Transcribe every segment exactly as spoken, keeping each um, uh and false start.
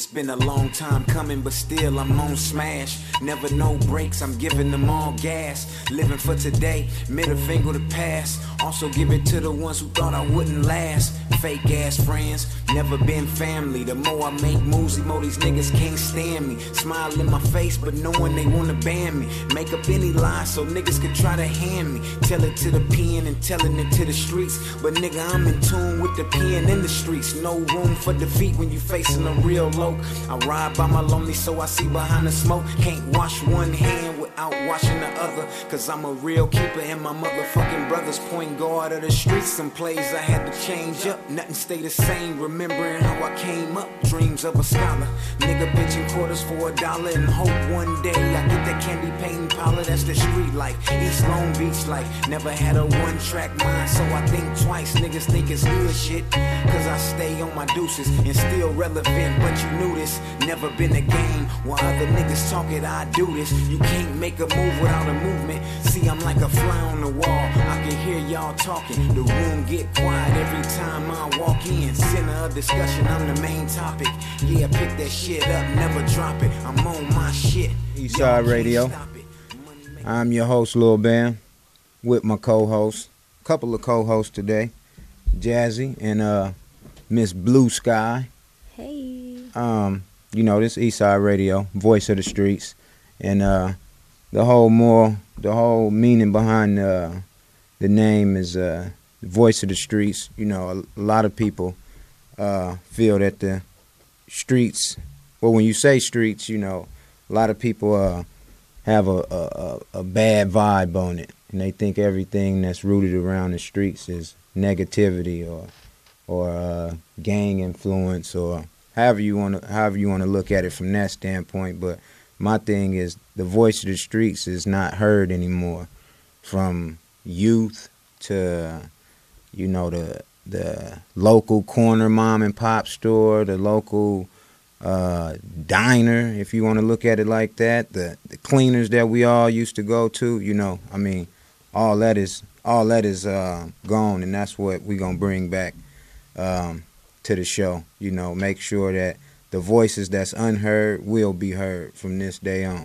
been a long time coming, but still I'm on smash. Never no breaks, I'm giving them all gas. Living for today, middle finger to pass. Also give it to the ones who thought I wouldn't last. Fake ass friends, never been family. The more I make moves, the more these niggas can't stand me. Smile in my face, but knowing they wanna ban me. Make up any lie so niggas could try to hand me. Tell it to the pen and telling it to the streets. But nigga, I'm in tune with the pen in the streets. No room for defeat when you facing a real low. I ride by my lonely so I see behind the smoke. Can't wash one hand without washing the other. Cause I'm a real keeper and my motherfucking brother's point guard of the streets. Some plays I had to change up. Nothing stay the same, remembering how I came up. Dreams of a scholar, nigga benching quarters for a dollar. And hope one day I get that candy paint powder. That's the street life, East Long Beach life. Never had a one track mind, so I think twice. Niggas think it's good shit, cause I stay on my deuces and still relevant. But you knew this, never been a game. While other niggas talk it, I do this. You can't make a move without a movement. See, I'm like a fly on the wall. I can hear y'all talking, the room get quiet every time I walk in. Center of discussion, I'm the main topic. Yeah, pick that shit up, never drop it. I'm on my shit. Eastside Radio. I'm your host, Lil Bam, with my co-host. A couple of co-hosts today, Jazzy and uh, Miss Blue Sky. Hey. Um, you know, this Eastside Radio, voice of the streets, and uh, the whole more, the whole meaning behind uh, the name is uh, voice of the streets. You know, a, a lot of people uh, feel that the streets, well, when you say streets, you know, a lot of people uh, have a, a, a bad vibe on it, and they think everything that's rooted around the streets is negativity or or uh, gang influence, or however you want to however you want to look at it from that standpoint. But my thing is, the voice of the streets is not heard anymore, from youth to, you know, the the local corner mom and pop store, the local uh, diner, if you want to look at it like that, the the cleaners that we all used to go to. You know, I mean, all that is all that is uh, gone, and that's what we're gonna bring back um, to the show. You know, make sure that the voices that's unheard will be heard from this day on.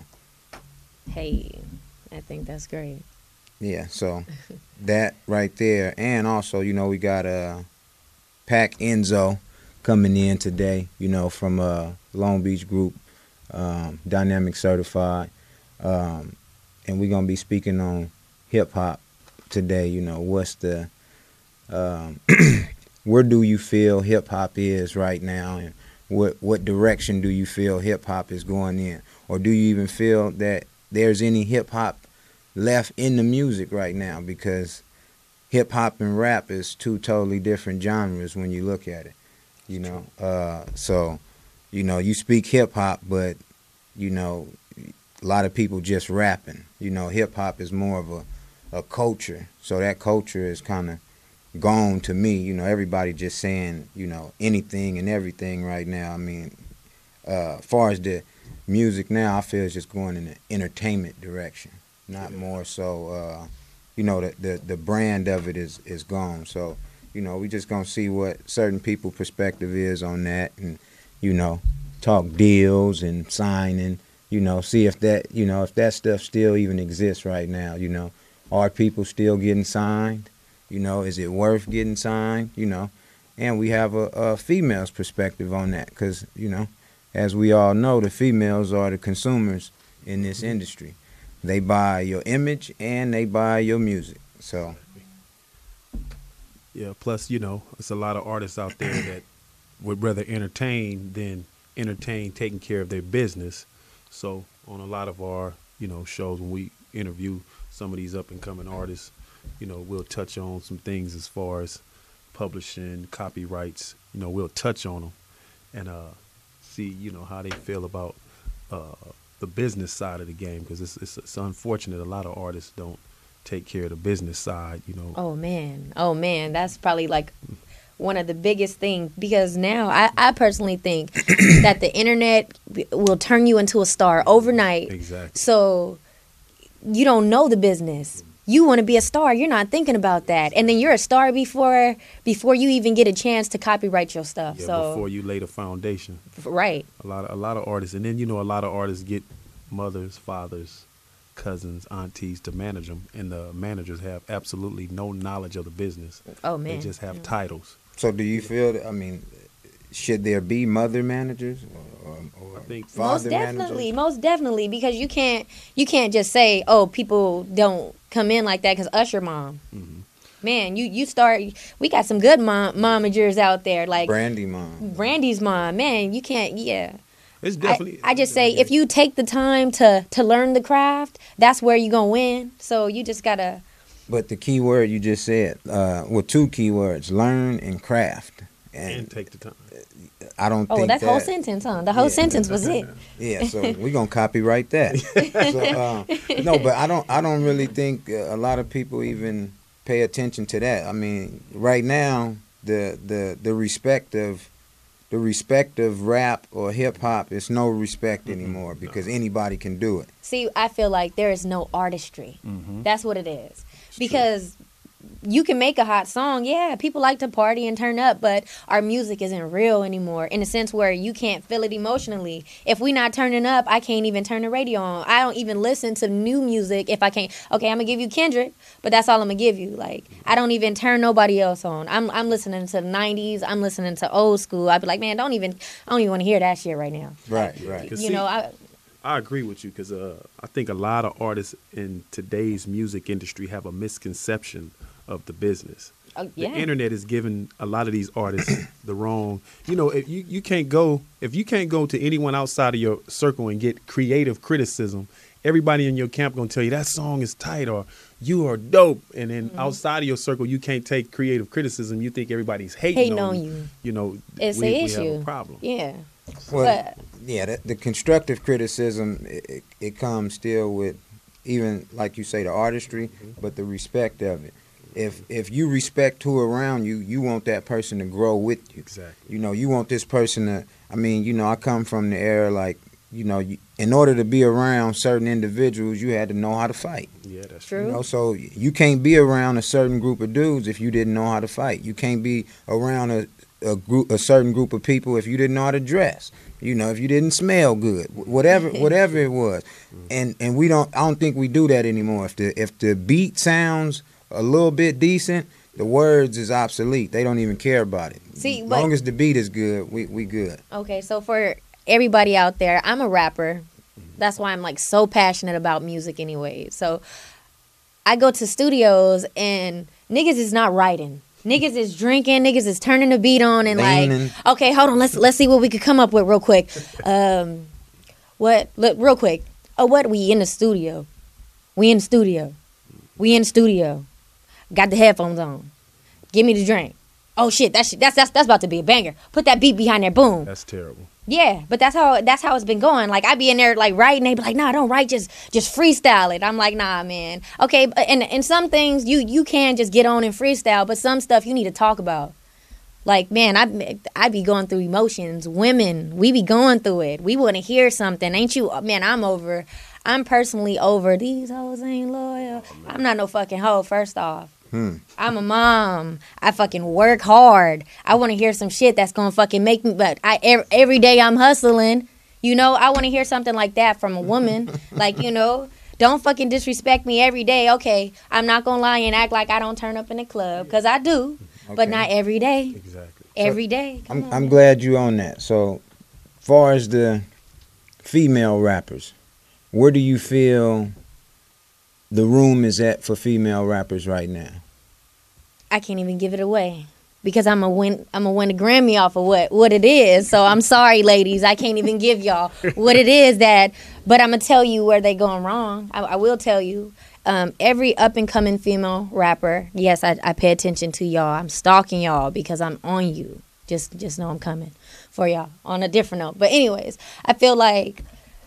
Hey, I think that's great. Yeah, so that right there. And also, you know, we got uh, Pac Enzo coming in today, you know, from uh, Long Beach Group, um, Dynamic Certified. Um, and we're going to be speaking on hip-hop today. You know, what's the, um, where do you feel hip-hop is right now? And what, what direction do you feel hip-hop is going in? Or do you even feel that there's any hip-hop left in the music right now? Because hip-hop and rap is two totally different genres when you look at it, you know. Uh, so, you know, you speak hip-hop, but, you know, a lot of people just rapping. You know, hip-hop is more of a, a culture, so that culture is kind of gone to me. You know, everybody just saying, you know, anything and everything right now. I mean, uh, as far as the music now, I feel it's just going in the entertainment direction. Not more so, uh, you know, the, the the brand of it is, is gone. So, you know, we just gonna see what certain people's perspective is on that, and, you know, talk deals and signing, you know, see if that, you know, if that stuff still even exists right now. You know, are people still getting signed? You know, is it worth getting signed? You know, and we have a, a female's perspective on that, because, you know, as we all know, the females are the consumers in this industry. They buy your image and they buy your music. So, yeah. Plus, you know, it's a lot of artists out there that would rather entertain than entertain taking care of their business. So, on a lot of our, you know, shows, when we interview some of these up and coming artists, you know, we'll touch on some things as far as publishing, copyrights. You know, we'll touch on them and uh, see, you know, how they feel about uh, the business side of the game, because it's, it's it's unfortunate a lot of artists don't take care of the business side, you know. Oh man, oh man, that's probably like one of the biggest things, because now I, I personally think that the internet will turn you into a star overnight. Exactly. So you don't know the business. you want to be a star. You're not thinking about that, and then you're a star before before you even get a chance to copyright your stuff. Yeah, so before you lay the foundation. right. A lot of a lot of artists, and then you know a lot of artists get mothers, fathers, cousins, aunties to manage them, and the managers have absolutely no knowledge of the business. Oh man. They just have Yeah. titles. So do you feel that, I mean, should there be mother managers or, or, or I think- father Most definitely, managers? most definitely, because you can't you can't just say, oh, people don't come in like that because Usher mom. Mhm. Man, you you start. We got some good mom momagers out there, like Brandy mom. Brandy's mom. Man, you can't. Yeah, It's I, definitely. I just say if you take the time to to learn the craft, that's where you gonna win. So you just gotta. But the key word you just said, uh, well, two key words: learn and craft. and And take the time. I don't Oh, think that's that. whole sentence, huh? The whole Yeah. sentence was it. Yeah, so we're gonna copyright that. so, uh, no, but I don't. I don't really think uh, a lot of people even pay attention to that. I mean, right now, the the the respect of the respect of rap or hip hop is no respect anymore because anybody can do it. See, I feel like there is no artistry. Mhm. That's what it is. Because you can make a hot song, yeah, people like to party and turn up, but our music isn't real anymore in a sense where you can't feel it emotionally. If we not turning up, I can't even turn the radio on. I don't even listen to new music if I can't. Okay, I'm gonna give you Kendrick, but that's all I'm gonna give you. Like, I don't even turn nobody else on. I'm I'm listening to the nineties. I'm listening to old school. I'd be like, man, don't even. I don't even want to hear that shit right now. Right, right. Cause You see, know, I. I agree with you because uh, I think a lot of artists in today's music industry have a misconception of the business. Uh, yeah. The internet is giving a lot of these artists the wrong. You know, if you, you can't go if you can't go to anyone outside of your circle and get creative criticism, everybody in your camp gonna tell you that song is tight or you are dope. And then Mm-hmm. outside of your circle, you can't take creative criticism. You think everybody's hating, Hating on on you. you. You know, It's we, an we issue. have a problem. Yeah. Well, But- yeah, the, the constructive criticism it, it, it comes still with even like you say the artistry, but the respect of it. If if you respect who around you, you want that person to grow with you. Exactly. You know, you want this person to. I mean, you know, I come from the era like you know, you, in order to be around certain individuals, you had to know how to fight. Yeah, that's True. You know, so you can't be around a certain group of dudes if you didn't know how to fight. You can't be around a a group, a certain group of people if you didn't know how to dress. You know, if you didn't smell good, whatever, whatever it was, and and we don't. I don't think we do that anymore. If the if the beat sounds a little bit decent, the words is obsolete. They don't even care about it. See, as but- long as the beat is good, we we good. Okay, so for everybody out there, I'm a rapper. That's why I'm like so passionate about music anyway. So I go to studios and niggas is not writing. Niggas is drinking, niggas is turning the beat on and Leaning. like, okay, hold on, let's let's see what we could come up with real quick. Um what look real quick. Oh, what we in the studio. We in the studio. We in the studio. Got the headphones on. Give me the drink. Oh shit, that shit, that's that's that's about to be a banger. Put that beat behind there, boom. That's terrible. Yeah, but that's how that's how it's been going. Like I be in there like writing, they be like, "Nah, don't write, just just freestyle it." I'm like, "Nah, man. Okay, but- and and some things you you can just get on and freestyle, but some stuff you need to talk about. Like, man, I I be going through emotions. Women, we be going through it. We want to hear something, ain't you? Man, I'm over. I'm personally over. These hoes ain't loyal. I'm not no fucking hoe. First off. Hmm. I'm a mom. I fucking work hard. I want to hear some shit that's gonna fucking make me. But I every, every day I'm hustling. You know, I want to hear something like that from a woman. Like, you know, don't fucking disrespect me every day. Okay, I'm not gonna lie and act like I don't turn up in the club because I do, but Okay. not every day. Exactly. Every day. Come I'm on, I'm man. glad you on that. So, far as the female rappers, where do you feel the room is at for female rappers right now? I can't even give it away because I'm a win. I'm a win a Grammy off of what what it is. So I'm sorry, ladies. I can't even give y'all what it is that. But I'm gonna tell you where they going wrong. I, I will tell you. Um, every up and coming female rapper. Yes, I, I pay attention to y'all. I'm stalking y'all because I'm on you. Just just know I'm coming for y'all on a different note. But anyways, I feel like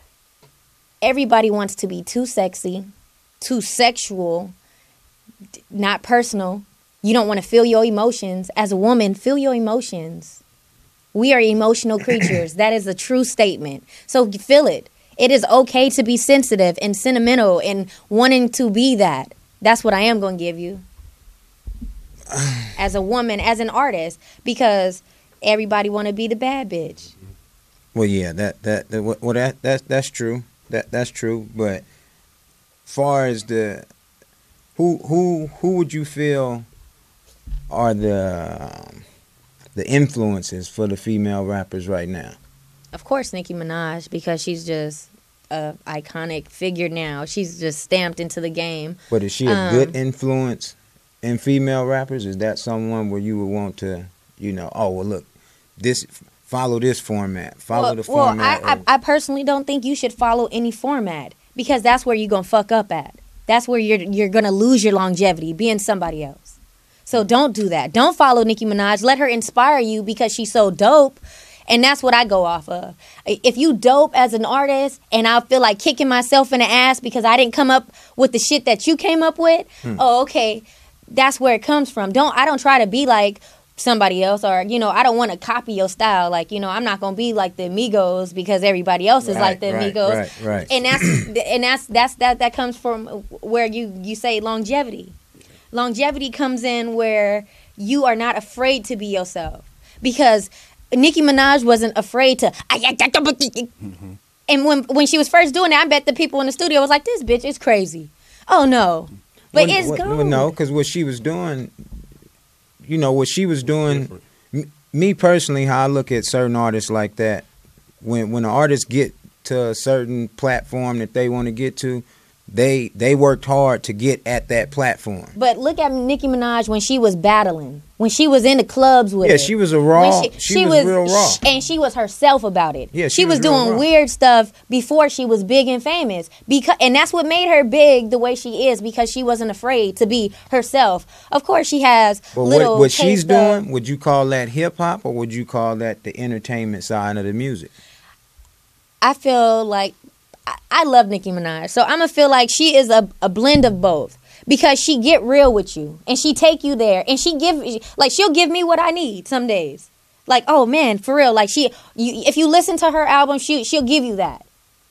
everybody wants to be too sexy, too sexual, d- not personal. You don't want to feel your emotions. As a woman, feel your emotions. We are emotional creatures. That is a true statement. So feel it. It is okay to be sensitive and sentimental and wanting to be that. That's what I am going to give you. As a woman, as an artist, because everybody want to be the bad bitch. Well, yeah, that that, that well that that's that's true. That that's true. But far as the who who who would you feel are the um, the influences for the female rappers right now? Of course, Nicki Minaj, because she's just a iconic figure now. She's just stamped into the game. But is she a Um, good influence in female rappers? Is that someone where you would want to, you know, oh well, look, this follow this format, follow well, the well, format. I, of- I I personally don't think you should follow any format, because that's where you're gonna fuck up at. That's where you're you're gonna lose your longevity being somebody else. So don't do that. Don't follow Nicki Minaj. Let her inspire you because she's so dope. And that's what I go off of. If you dope as an artist and I feel like kicking myself in the ass because I didn't come up with the shit that you came up with, Hmm. oh, okay, that's where it comes from. Don't I don't try to be like somebody else, or, you know, I don't want to copy your style. Like, you know, I'm not going to be like the Migos because everybody else is Right, like the right, Migos. right, right. And that's and that's that's that that comes from where you you say longevity. Longevity comes in where you are not afraid to be yourself, because Nicki Minaj wasn't afraid to. Mm-hmm. And when when she was first doing it, I bet the people in the studio was like, "This bitch is crazy." Oh no, but Well, it's well, gold. well, no, because what she was doing, you know, what she was doing. M- me personally, how I look at certain artists like that, when when an artist get to a certain platform that they want to get to, they they worked hard to get at that platform. But look at Nicki Minaj when she was battling, when she was in the clubs with Yeah, it. she was a raw. When She, was, real raw. sh- and she was herself about it. Yeah, she, she was, was real doing raw. weird stuff before she was big and famous. Because, and that's what made her big the way she is, because she wasn't afraid to be herself. Of course, she has But little. what, what she's taste of- doing, would you call that hip hop, or would you call that the entertainment side of the music? I feel like I, I love Nicki Minaj, so I'm gonna feel like she is a, a blend of both, because she get real with you and she take you there, and she give like she'll give me what I need some days. Like, oh man, for real. Like, she, you, if you listen to her album, she she'll give you that.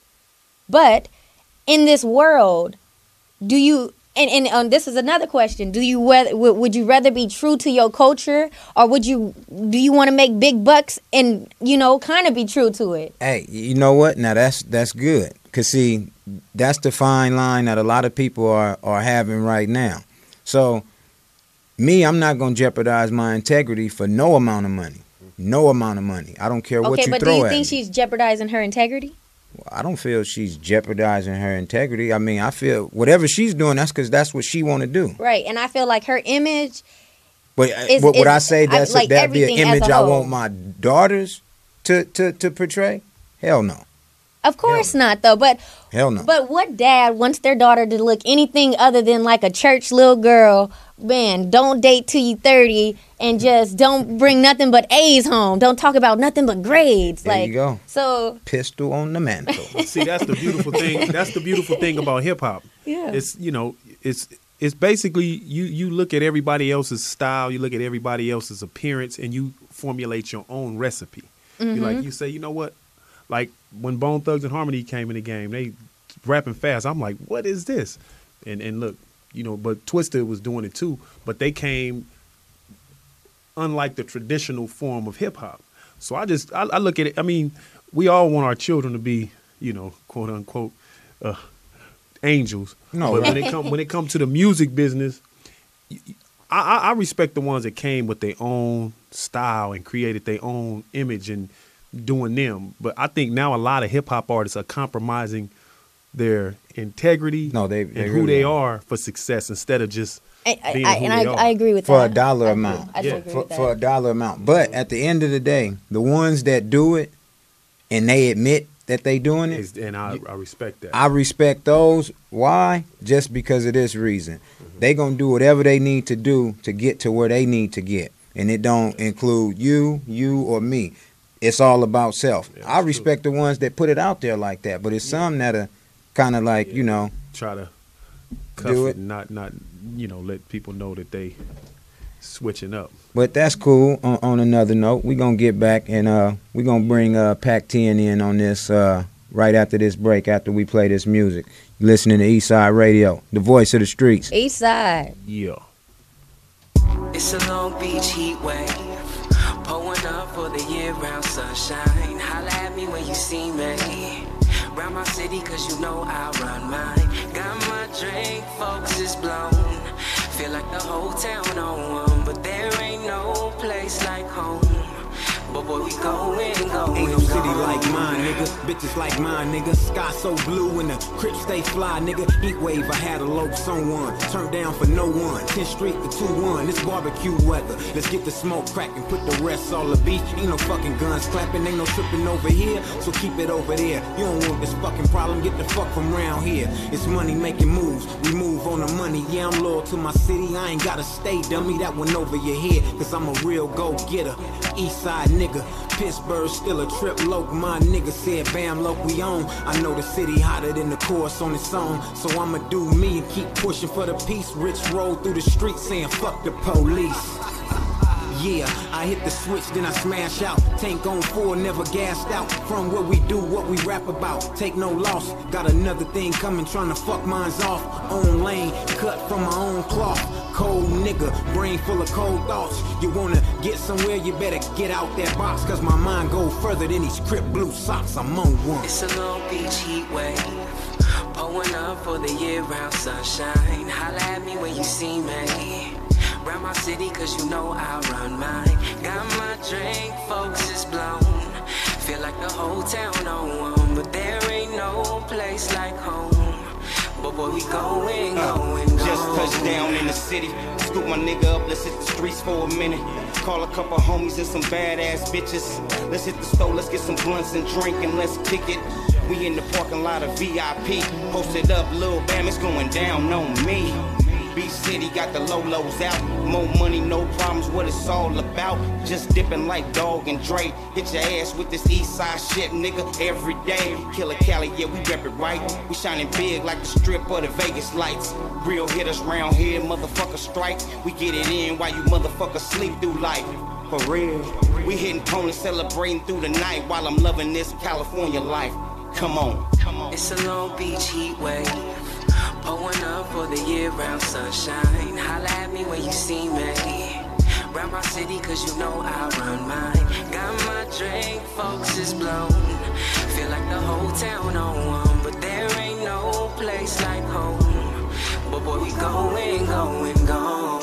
But in this world, do you? And and um, this is another question: do you whether would you rather be true to your culture, or would you do you want to make big bucks and, you know, kind of be true to it? Hey, you know what? Now that's that's good. Cause see, that's the fine line that a lot of people are are having right now. So, me, I'm not gonna jeopardize my integrity for no amount of money. No amount of money. I don't care what Okay, you but throw do you at think me. she's jeopardizing her integrity? I don't feel she's jeopardizing her integrity. I mean, I feel whatever she's doing, that's because that's what she want to do. Right, and I feel like her image. But Is- would, would is- I say I- that's like that'd be an everything as a image I whole. want my daughters to, to, to portray? Hell no. Of course not, though. But Hell no. but what dad wants their daughter to look anything other than like a church little girl? Man, don't date till you thirty, and just don't bring nothing but A's home. Don't talk about nothing but grades. There like you go. So Pistol on the mantle. See, that's the beautiful thing. That's the beautiful thing about hip hop. yeah, It's, you know, it's it's basically you you look at everybody else's style, you look at everybody else's appearance, and you formulate your own recipe. You like you say, you know what? Like when Bone Thugs and Harmony came in the game, they rapping fast. I'm like, what is this? And and look, you know, but Twista was doing it too. But they came unlike the traditional form of hip hop. So I just I, I look at it. I mean, we all want our children to be, you know, quote unquote, uh, angels. No, but right. when it come when it comes to the music business, I, I, I respect the ones that came with their own style and created their own image and doing them. But I think now a lot of hip hop artists are compromising their integrity No, they- and they who really they are. are for success instead of just I, I, being I, who and they I, are. I agree with For that a dollar I do. amount. I do Yeah. agree for, with that. for a dollar amount. But at the end of the day, the ones that do it and they admit that they doing it, Is- and I, I respect that. I respect those. Why? Just because of this reason. Mm-hmm. They gonna do whatever they need to do to get to where they need to get. And it don't include you, you, or me. It's all about self. Yeah, I that's respect the ones that put it out there like that. But it's some that are kind of like, Yeah. you know, Try to cuff Do it it. and not not you know let people know that they switching up. but that's cool. On, on another note, we gonna get back and uh we gonna bring uh Pac ten in on this uh right after this break, after we play this music. You're listening to Eastside Radio, the voice of the streets. Eastside. Yeah. It's a Long Beach heat wave, pulling up for the year-round sunshine. Holla at me when you see me. Round my city, cause you know I run mine. Got my drink, folks is blown. Feel like the whole town on one, but there ain't no place like home. But boy, we going, going, Ain't no city like mine, nigga. Bitches like mine, nigga. Sky so blue and the Crips stay fly, nigga. Heat wave, I had a low someone. Turned down for no one. tenth Street to two one. It's barbecue weather. Let's get the smoke cracking. Put the rest all the beach. Ain't no fucking guns clapping. Ain't no tripping over here. So keep it over there. You don't want this fucking problem. Get the fuck from round here. It's money making moves. We move on the money. Yeah, I'm loyal to my city. I ain't gotta stay, dummy. That one over your head. Cause I'm a real go-getter. East side nigga. Pittsburgh still a trip loc. My nigga said bam loc we on. I know the city hotter than the chorus on its own. So I'ma do me and keep pushing for the peace. Rich roll through the streets saying fuck the police. Yeah, I hit the switch, then I smash out. Tank on full, never gassed out. From what we do, what we rap about. Take no loss, got another thing coming, trying to fuck mines off. Own lane, cut from my own cloth. Cold nigga, brain full of cold thoughts. You wanna get somewhere, you better get out that box. Cause my mind go further than these Crip blue socks, I'm on one. It's a Long Beach heat wave, pulling up for the year-round sunshine. Holla at me when you see me. Round my city, cause you know I run mine. Got my drink, folks is blown. Feel like the whole town on one, but there ain't no place like home. But boy, we going, going, going. Just touched down in the city. Scoop my nigga up, let's hit the streets for a minute. Call a couple homies and some badass bitches. Let's hit the store, let's get some blunts and drink and let's kick it. We in the parking lot of V I P. Posted up, Lil Bam, it's going down on me. B-City got the low-lows out. More money, no problems, what it's all about. Just dipping like Dog and Dre. Hit your ass with this east side shit, nigga, every day. Killer Cali, yeah, we rep it right. We shining big like the strip of the Vegas lights. Real hitters round here, motherfucker strike. We get it in while you motherfuckers sleep through life. For real. We hitting ponies, celebrating through the night while I'm loving this California life. Come on, come on. It's a Long Beach heat wave, pulling up for the year-round sunshine. Holla at me when you see me. Round my city, cause you know I run mine. Got my drink, folks is blown. Feel like the whole town on one, but there ain't no place like home. But boy, we going, going, going.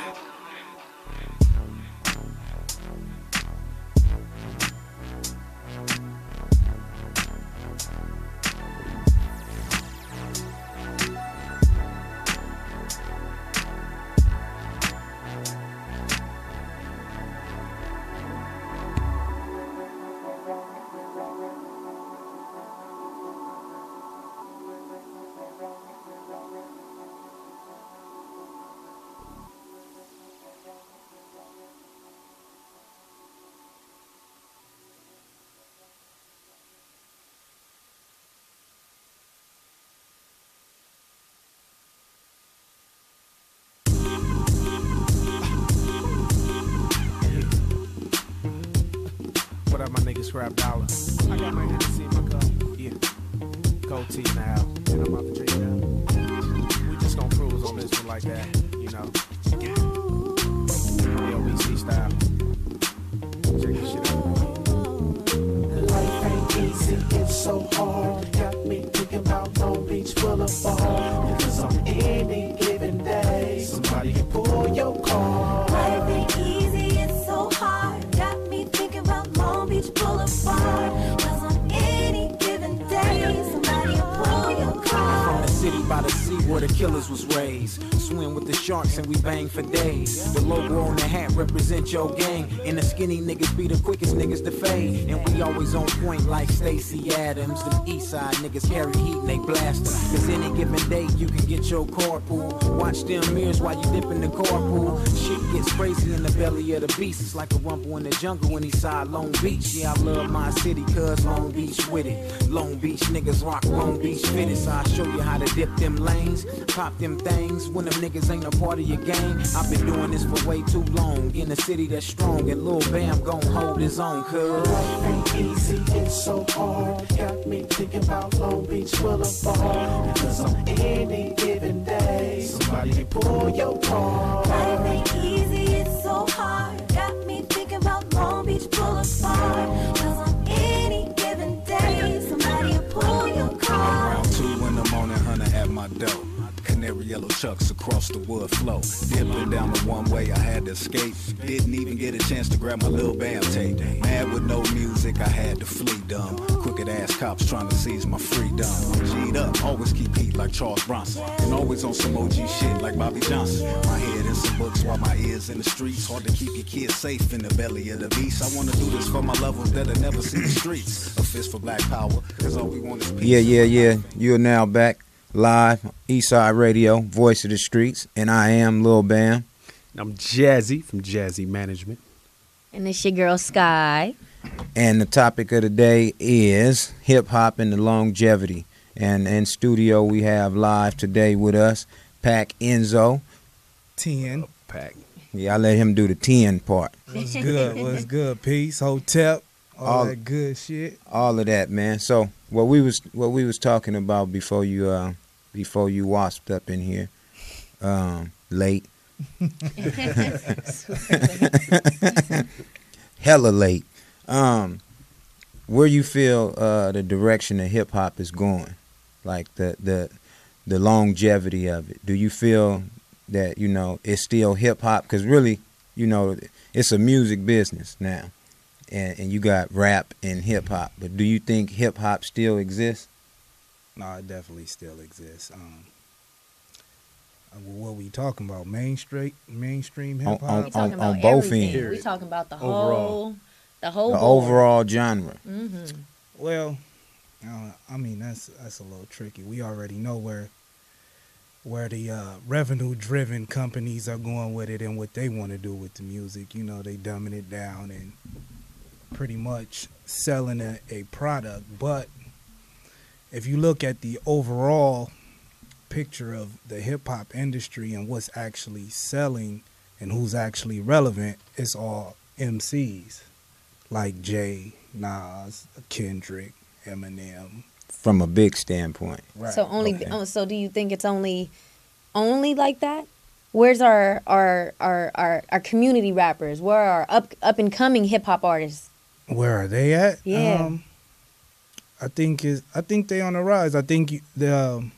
What up, my nigga Scrap Dollar? I got my Hennessy in my cup. Yeah. Cold tea now. And I'm about to drink now. We just gonna cruise on this one like that, you know. L B C style. Check this shit out. Life ain't easy, it's so hard. Got me thinking about Long Beach Boulevard. Because on any given day, somebody can pull your car. Life ain't easy, it's so hard. Got me thinking about Long Beach Boulevard. Cause on any given day, somebody can pull your car. From the city by the sea where the killers was raised. Swim with the sharks and we bang for days. The logo on the hat represent your gang. And the skinny niggas be the quickest niggas to fade. And we always on point like Stacey Adams. Them east side niggas carry heat and they blast them. Cause any given day you can get your carpool. Watch them mirrors while you dip in the carpool. Shit gets crazy in the belly of the beast. It's like a rumble in the jungle when east side Long Beach. Yeah, I love my city cause Long Beach with it. Long Beach niggas rock Long Beach fittest. So I'll show you how to dip them lanes, pop them things when them niggas ain't a part of your game. I've been doing this for way too long in a city that's strong, and Lil Bam gon' hold his own, cuz. Life ain't easy, it's so hard. Got me thinking about Long Beach Boulevard. Because on any given day, somebody can pull your car. Life ain't easy, it's so hard. Got me thinking about Long Beach Boulevard. Cause on any given day, somebody will pull your car. Around two in the morning, hunter at my door. Canary yellow chucks across the wood flow. Dipping down the one way, I had to escape. Didn't even get a chance to grab my Lil Bam tape. Mad with no music, I had to flee dumb. Crooked ass cops trying to seize my freedom. G'd up, always keep heat like Charles Bronson. And always on some O G shit like Bobby Johnson. My head in some books while my ears in the streets. Hard to keep your kids safe in the belly of the beast. I wanna do this for my lovers that'll never see the streets. A fist for black power, cause all we want is peace. Yeah, yeah, yeah. You're now back live, Eastside Radio, Voice of the Streets, and I am Lil Bam. I'm Jazzy from Jazzy Management. And it's your girl Sky. And the topic of the day is hip hop and the longevity. And in studio we have live today with us Pac Enzo. ten. Pac. Yeah, I let him do the ten part. What's good? What's good? Peace, Hotep, all, All- that good shit. All of that, man. So what we was what we was talking about before you uh before you wasped up in here, um, late. Hella late. Um, where you feel uh, the direction of hip hop is going, like the the the longevity of it. Do you feel that you know it's still hip hop? Because really, you know, it's a music business now, and and you got rap and hip hop. But do you think hip hop still exists? No, it definitely still exists. Um, uh, what we talking about? Mainstream, mainstream hip On- hop. We talking on about both everything. ends. We talking about the Overall. whole, the whole, The board. overall genre. hmm Well, uh, I mean that's that's a little tricky. We already know where where the uh, revenue-driven companies are going with it and what they want to do with the music. You know, they dumbing it down and pretty much selling a, a product. But if you look at the overall picture of the hip-hop industry and what's actually selling and who's actually relevant, it's all M Cs like Jay, Nas, Kendrick, Eminem. From a big standpoint. Right. So only, Okay. oh, so do you think it's only, only like that? Where's our our our our, our community rappers? Where are our up up and coming hip hop artists? Where are they at? Yeah. Um, I think is I think they on the rise. I think you- the um,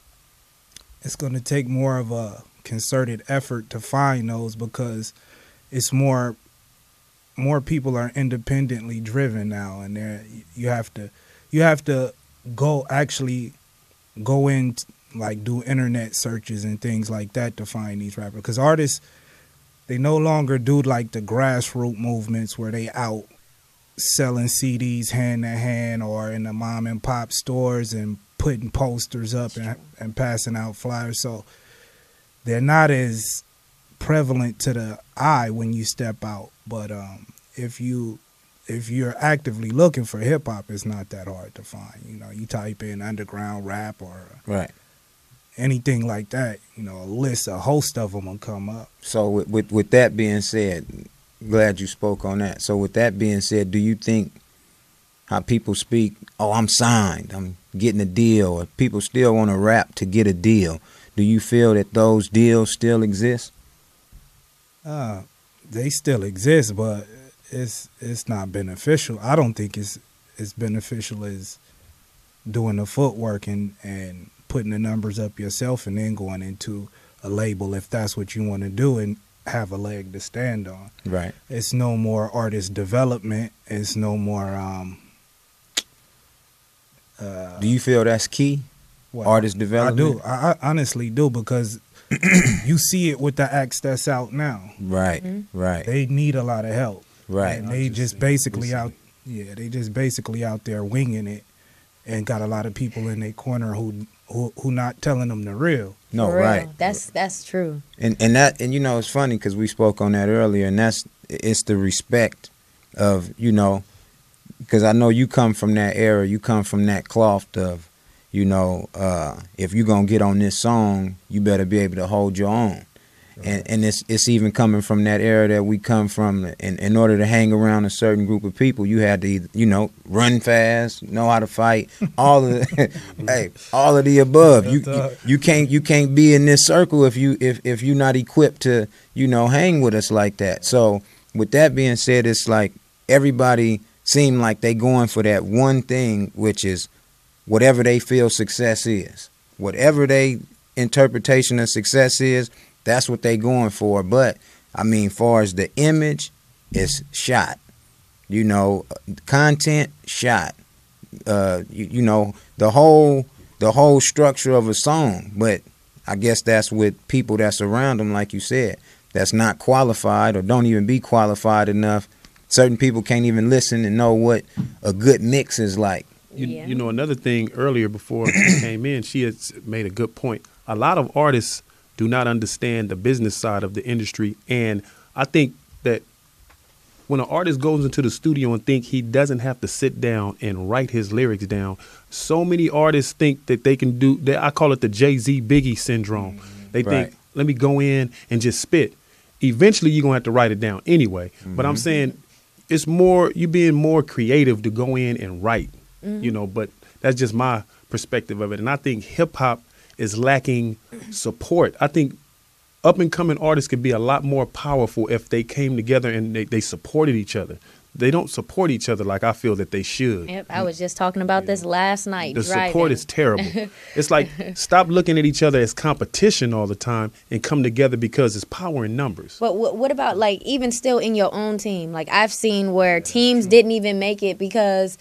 it's going to take more of a concerted effort to find those because it's more more people are independently driven now, and they you have to you have to go actually go in t- like do internet searches and things like that to find these rappers because artists they no longer do like the grassroots movements where they out selling C Ds hand to hand or in the mom and pop stores and putting posters up and, and passing out flyers. So they're not as prevalent to the eye when you step out. But um, if you if you're actively looking for hip hop, it's not that hard to find. You know, you type in underground rap or Right. anything like that. You know, a list, a host of them will come up. So with, with with that being said, glad you spoke on that. So with that being said, do you think how people speak, oh, I'm signed, I'm getting a deal, or people still want to rap to get a deal? Do you feel that those deals still exist? Uh, they still exist, but it's it's not beneficial. I don't think it's as beneficial as doing the footwork and, and putting the numbers up yourself and then going into a label if that's what you want to do and have a leg to stand on. Right. It's no more artist development. It's no more. Um, uh, Do you feel that's key? what? Artist I development? do. I, I honestly do because you see it with the acts that's out now. Right, right, They need a lot of help. right. And they just basically out, yeah, they just basically out there winging it, and got a lot of people in their corner who who who not telling them the real. No, For real. right. That's that's true. And and that and you know it's funny because we spoke on that earlier, and that's it's the respect of you know because I know you come from that era, you come from that cloth of you know, uh, if you're gonna get on this song, you better be able to hold your own. And and it's it's even coming from that era that we come from. In in order to hang around a certain group of people, you had to either, you know, run fast, know how to fight, all of the, hey, all of the above. You you can't you can't be in this circle if you if if you're not equipped to, you know, hang with us like that. So with that being said, it's like everybody seem like they going for that one thing, which is whatever they feel success is, whatever they interpretation of success is. That's what they going for. But I mean, far as the image, it's shot. You know, content shot. Uh, you, you know, the whole the whole structure of a song. But I guess that's with people that's around them, like you said, that's not qualified or don't even be qualified enough. Certain people can't even listen and know what a good mix is like. You, yeah. you know, another thing earlier before she came in, she had made a good point. A lot of artists do not understand the business side of the industry. And I think that when an artist goes into the studio and think he doesn't have to sit down and write his lyrics down, so many artists think that they can do that. I call it the Jay-Z Biggie syndrome. They Right. think, let me go in and just spit. Eventually, you're going to have to write it down anyway. But I'm saying it's more, you being more creative to go in and write, you know, but that's just my perspective of it. And I think hip hop is lacking support. I think up and coming artists could be a lot more powerful if they came together and they, they supported each other. They don't support each other like I feel that they should. Yep, I was just talking about this last night. The driving. support is terrible. It's like, stop looking at each other as competition all the time and come together because it's power in numbers. But what, what about, like, even still in your own team? Like, I've seen where teams didn't even make it because,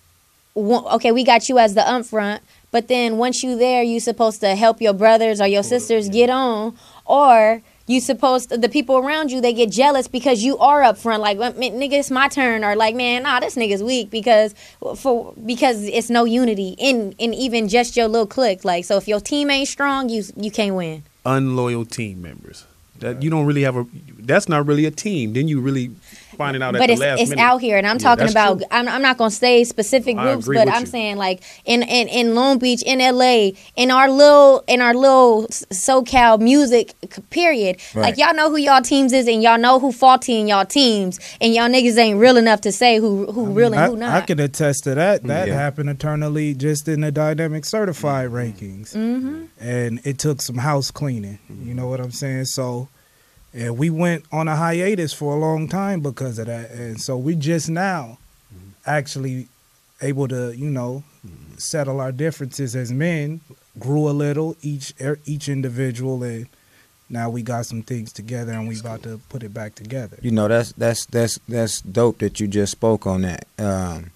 one- okay, we got you as the up front, but then once you there, you supposed to help your brothers or your sisters get on, or you supposed to, the people around you, they get jealous because you are up front. Like, well, man, nigga, it's my turn, or like, man, nah, this nigga's weak because for because it's no unity in in even just your little clique. Like, so if your team ain't strong, you you can't win. Unloyal team members. That you don't really have a. That's not really a team. Then you really find it out at But the it's last it's minute. out here, and I'm Yeah, talking that's about. true. I'm, I'm not gonna say specific I groups, agree but with I'm you. saying like in, in in Long Beach, in L A, in our little in our little SoCal music c- period. Right. Like, y'all know who y'all teams is, and y'all know who faulty in y'all teams, and y'all niggas ain't real enough to say who who real and I, who not. I can attest to that. That Yeah. happened eternally just in the Dynamic Certified rankings. Mm-hmm. And it took some house cleaning. You know what I'm saying? So, and we went on a hiatus for a long time because of that. And so we just now actually able to, you know, settle our differences as men, grew a little, each er, each individual, and now we got some things together and we about to put it back together. You know, that's that's that's that's dope that you just spoke on that. Um,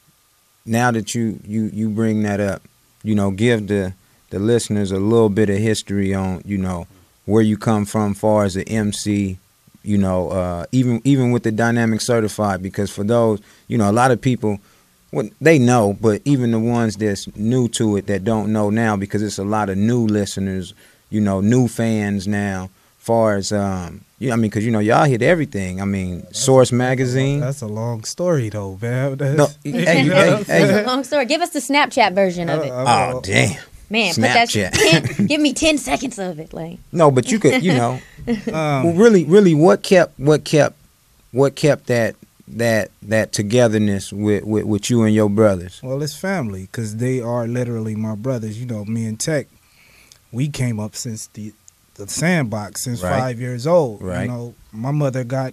now that you you you bring that up, you know, give the the listeners a little bit of history on, you know, where you come from far as an M C, you know, uh, even even with the Dynamic Certified, because for those, you know, a lot of people, well, they know, but even the ones that's new to it that don't know now, because it's a lot of new listeners, you know, new fans now, far as, um, you know, I mean, because, you know, y'all hit everything. I mean, Source Magazine. That's a long story, though, man. That's, No, hey, you- hey, It's hey. a long story. Give us the Snapchat version of it. Oh, damn. Man, put that Snapchat. ten, give me ten seconds of it. Like, No, but you could, you know, Um, well, really, really, what kept, what kept, what kept that, that, that togetherness with, with, with you and your brothers? Well, it's family because they are literally my brothers. You know, me and Tech, we came up since the the sandbox since Right. five years old. Right. You know, my mother got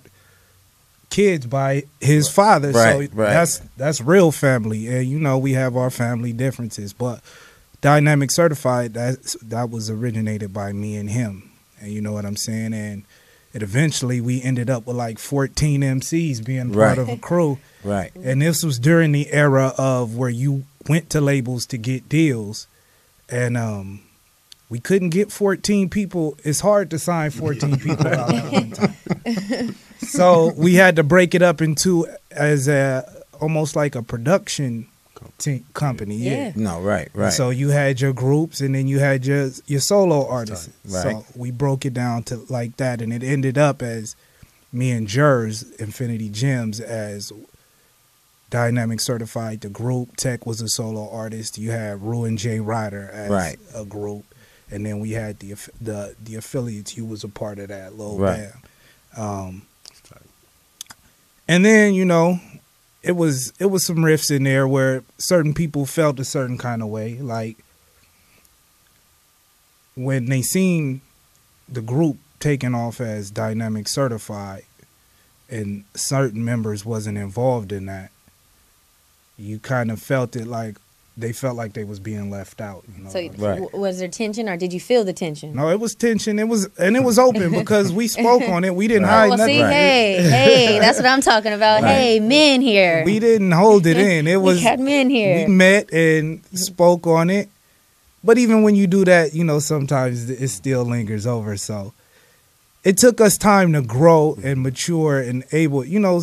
kids by his father, Right, so right. that's that's real family. And you know, we have our family differences, but Dynamic Certified, that that was originated by me and him, and you know what I'm saying. And it eventually we ended up with like fourteen M Cs being part Right. of a crew. Right. And this was during the era of where you went to labels to get deals, and um, we couldn't get fourteen people. It's hard to sign fourteen people out at one time. So we had to break it up into as a almost like a production te- company. Yeah. Yeah. No, right, right. So you had your groups, and then you had your your solo artists. Right. So we broke it down to like that, and it ended up as me and Jers, Infinity Gems, as Dynamic Certified, the group. Tech was a solo artist. You had Ruin J. Ryder as Right. a group. And then we had the aff- the the affiliates. You was a part of that, Lil Right. Bam. Um, and then, you know, it was it was some riffs in there where certain people felt a certain kind of way. Like when they seen the group taken off as Dynamic Certified and certain members wasn't involved in that, you kind of felt it like they felt like they was being left out. You know? So w- was there tension, or did you feel the tension? No, it was tension. It was, and it was open because we spoke on it. We didn't Oh, hide well, nothing. see, hey, hey, that's what I'm talking about. Right. Hey, men here. We didn't hold it in. It was we had men here. We met and spoke on it. But even when you do that, you know, sometimes it still lingers over. So it took us time to grow and mature and able, you know,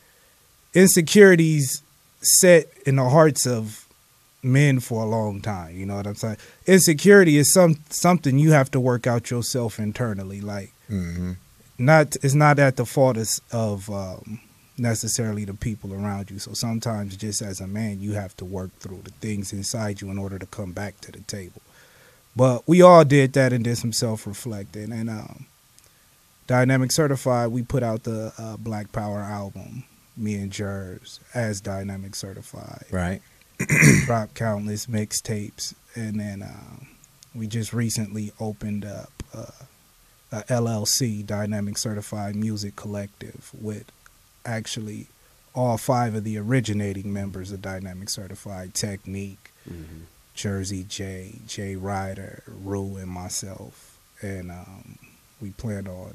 insecurities set in the hearts of men for a long time. You know what I'm saying? Insecurity is some something you have to work out yourself internally. Like, Mm-hmm. not it's not at the fault of, of um, necessarily the people around you. So sometimes, just as a man, you have to work through the things inside you in order to come back to the table. But we all did that and did some self-reflecting. And um, Dynamic Certified, we put out the uh, Black Power album, me and Jers, as Dynamic Certified. Right. Dropped countless mixtapes. And then um, we just recently opened up uh, a L L C, Dynamic Certified Music Collective, with actually all five of the originating members of Dynamic Certified: Technique, Mhm. Jersey J, Jay Ryder, Rue, and myself. And um, we plan on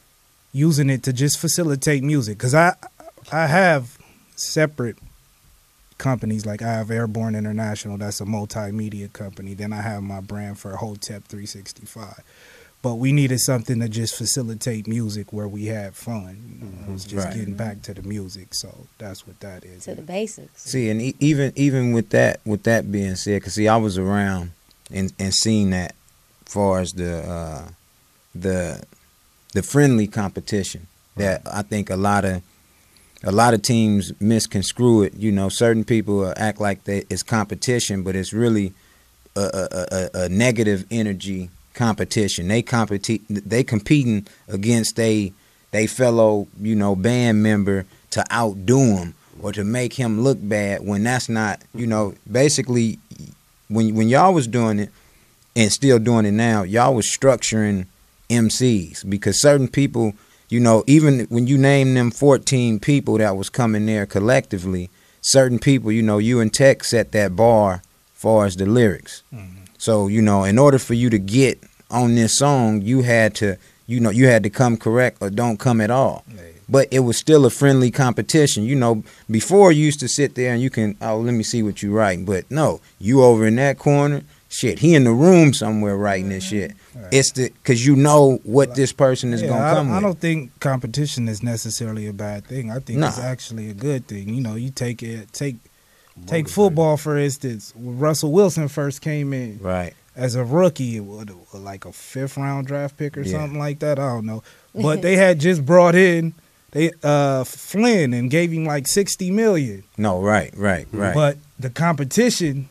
using it to just facilitate music. Because I, I have separate companies. Like I have Airborne International, that's a multimedia company. Then I have my brand for Hotep three sixty-five. But we needed something to just facilitate music where we had fun. You know, it was just Right. getting back to the music. So that's what that is. To the basics. See, and e- even even with that with that being said, because see, I was around and and seen that, far as the uh, the the friendly competition that I think a lot of a lot of teams misconstrue it. You know, certain people uh, act like they, it's competition, but it's really a, a, a, a negative energy competition. They compete they competing against they they fellow, you know, band member to outdo him or to make him look bad, when that's not, you know, basically when when y'all was doing it and still doing it now, y'all was structuring M Cs, because certain people, you know, even when you name them fourteen people that was coming there collectively, certain people, you know, you and Tech set that bar far as the lyrics. Mm-hmm. So, you know, in order for you to get on this song, you had to, you know, you had to come correct or don't come at all. But it was still a friendly competition. You know, before you used to sit there and you can, oh, let me see what you writing. But no, you over in that corner, shit, he in the room somewhere writing this shit. Right. It's the, because you know what this person is Yeah, going to I, come I with. don't think competition is necessarily a bad thing. I think Nah. it's actually a good thing. You know, you take it, take take football for instance. When Russell Wilson first came in, Right. as a rookie, what, like a fifth round draft pick or Yeah. something like that. I don't know, but they had just brought in they uh, Flynn and gave him like sixty million. No, right, right, right. But the competition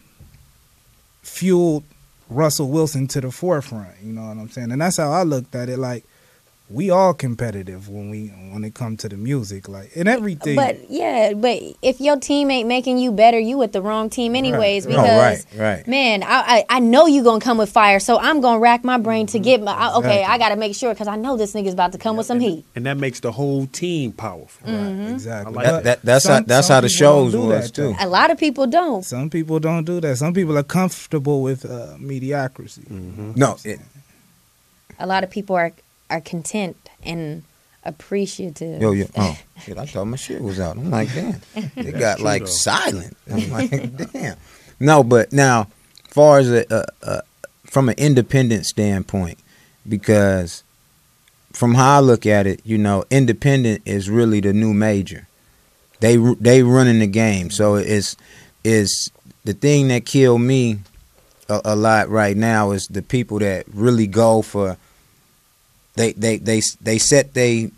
fueled Russell Wilson to the forefront. You know what I'm saying? And that's how I looked at it. Like, we all competitive when we when it comes to the music, like, and everything. But yeah, but if your team ain't making you better, you with the wrong team anyways. Right. Because No, right, right. man, I, I I know you gonna come with fire, so I'm gonna rack my brain to get my. I, okay, Exactly. I gotta make sure because I know this nigga's about to come with some heat. And that makes the whole team powerful. Mhm. Exactly. I like That, that, that's how, that's how the shows was, too. A lot of people don't. Some people don't do that. Some people are comfortable with uh, mediocrity. No, it, A lot of people are are content and appreciative. yo, yo, oh, shit, I thought my shit was out. I'm like, damn. It got, true, like, though. silent. I'm like, damn. No, but now, far as a, a, a, from an independent standpoint, because from how I look at it, you know, independent is really the new major. They they running the game, so it's is the thing that killed me a, a lot right now is the people that really go for. They they they they set they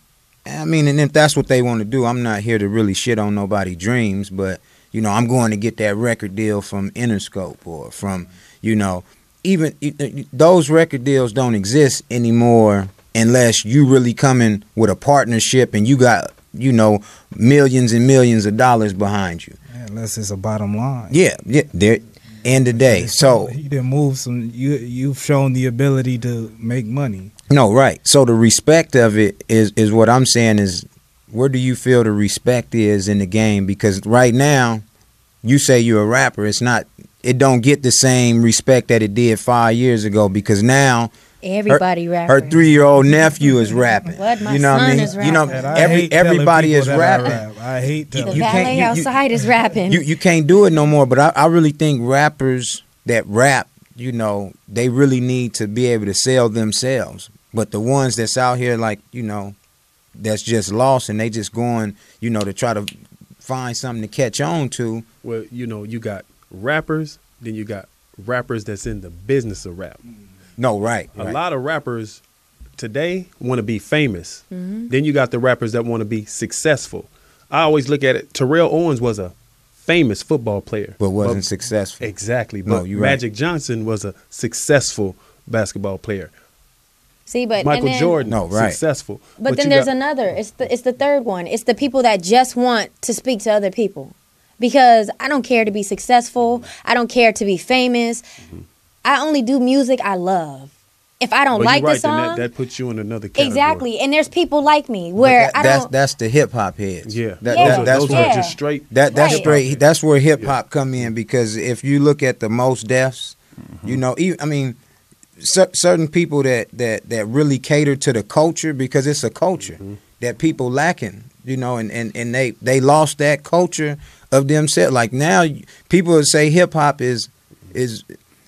I mean, and if that's what they want to do, I'm not here to really shit on nobody's dreams, but, you know, I'm going to get that record deal from Interscope or from, you know, even those record deals don't exist anymore unless you really come in with a partnership and you got, you know, millions and millions of dollars behind you. Yeah, unless it's a bottom line. Yeah, yeah. There, end of day. So you didn't move some. You you've shown the ability to make money. No, right. So the respect of it is is what I'm saying is, where do you feel the respect is in the game? Because right now, you say you're a rapper. It's not. It don't get the same respect that it did five years ago. Because now everybody her, rapping. Her three year old nephew is rapping. What? My you know son what I mean? is rapping. You know, And I every hate telling everybody people is that I rapping. rap. I hate The telling. You valet can't- you- you- outside is rapping. You you can't do it no more. But I, I really think rappers that rap, you know, they really need to be able to sell themselves. But the ones that's out here, like, you know, that's just lost and they just going, you know, to try to find something to catch on to. Well, you know, you got rappers, then you got rappers that's in the business of rap. No, right. A right. lot of rappers today want to be famous. Mm-hmm. Then you got the rappers that want to be successful. I always look at it. Terrell Owens was a famous football player, But wasn't successful. Exactly. No, But you're right. Magic Johnson was a successful basketball player. See, but Michael and then, Jordan, No, right. successful. But, then you there's got- another. It's the it's the third one. It's the people that just want to speak to other people. Because I don't care to be successful. I don't care to be famous. Mm-hmm. I only do music I love. If I don't Well, like you're right, the song, then that, that puts you in another category. exactly. And there's people like me But where that- I that's don't. that's the hip hop heads. Yeah, That, Yeah, that- that's those where are yeah. just straight. that that's Right. straight. That's where hip hop come in, because if you look at the most deaths, you know, even, I mean, cer- certain people that that that really cater to the culture, because it's a culture that people lacking, you know, and, and, and they they lost that culture of themselves. Like now, people would say hip hop is is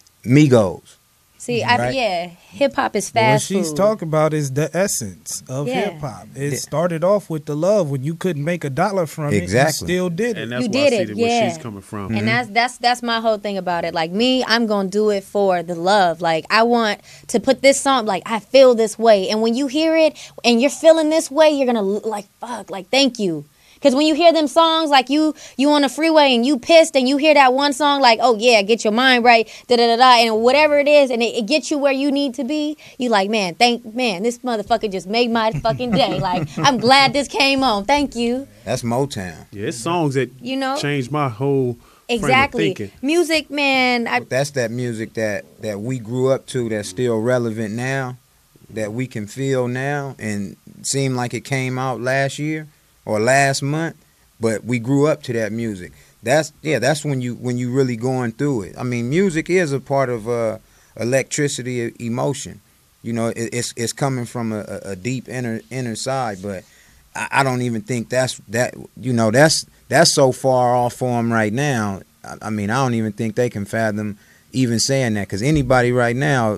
Migos. See, I, Right. yeah, hip hop is What fast she's food. talking about is the essence of Yeah. hip hop. It Yeah. started off with the love when you couldn't make a dollar from Exactly. it. You still did it. And that's You why I did see it, that yeah. where she's coming from. And that's that's that's my whole thing about it. Like me, I'm gonna do it for the love. Like I want to put this song. Like I feel this way, and when you hear it and you're feeling this way, you're gonna like fuck. Like thank you. Because when you hear them songs, like you you on the freeway and you pissed and you hear that one song, like, oh yeah, get your mind right, da da da da, and whatever it is, and it, it gets you where you need to be, you like, man, thank, man, this motherfucker just made my fucking day. Like, I'm glad this came on. Thank you. That's Motown. Yeah, it's songs that You know? changed my whole Exactly. frame of thinking. Music, man, I, That's that music that that we grew up to, that's still relevant now, that we can feel now, and seem like it came out last year or last month, but we grew up to that music. That's yeah, that's when you when you really going through it. I mean, music is a part of uh, electricity, e- emotion. You know, it, it's it's coming from a, a a deep inner inner side, but I, I don't even think that's that. You know, that's that's so far off for them right now. I, I mean, I don't even think they can fathom even saying that, because anybody right now,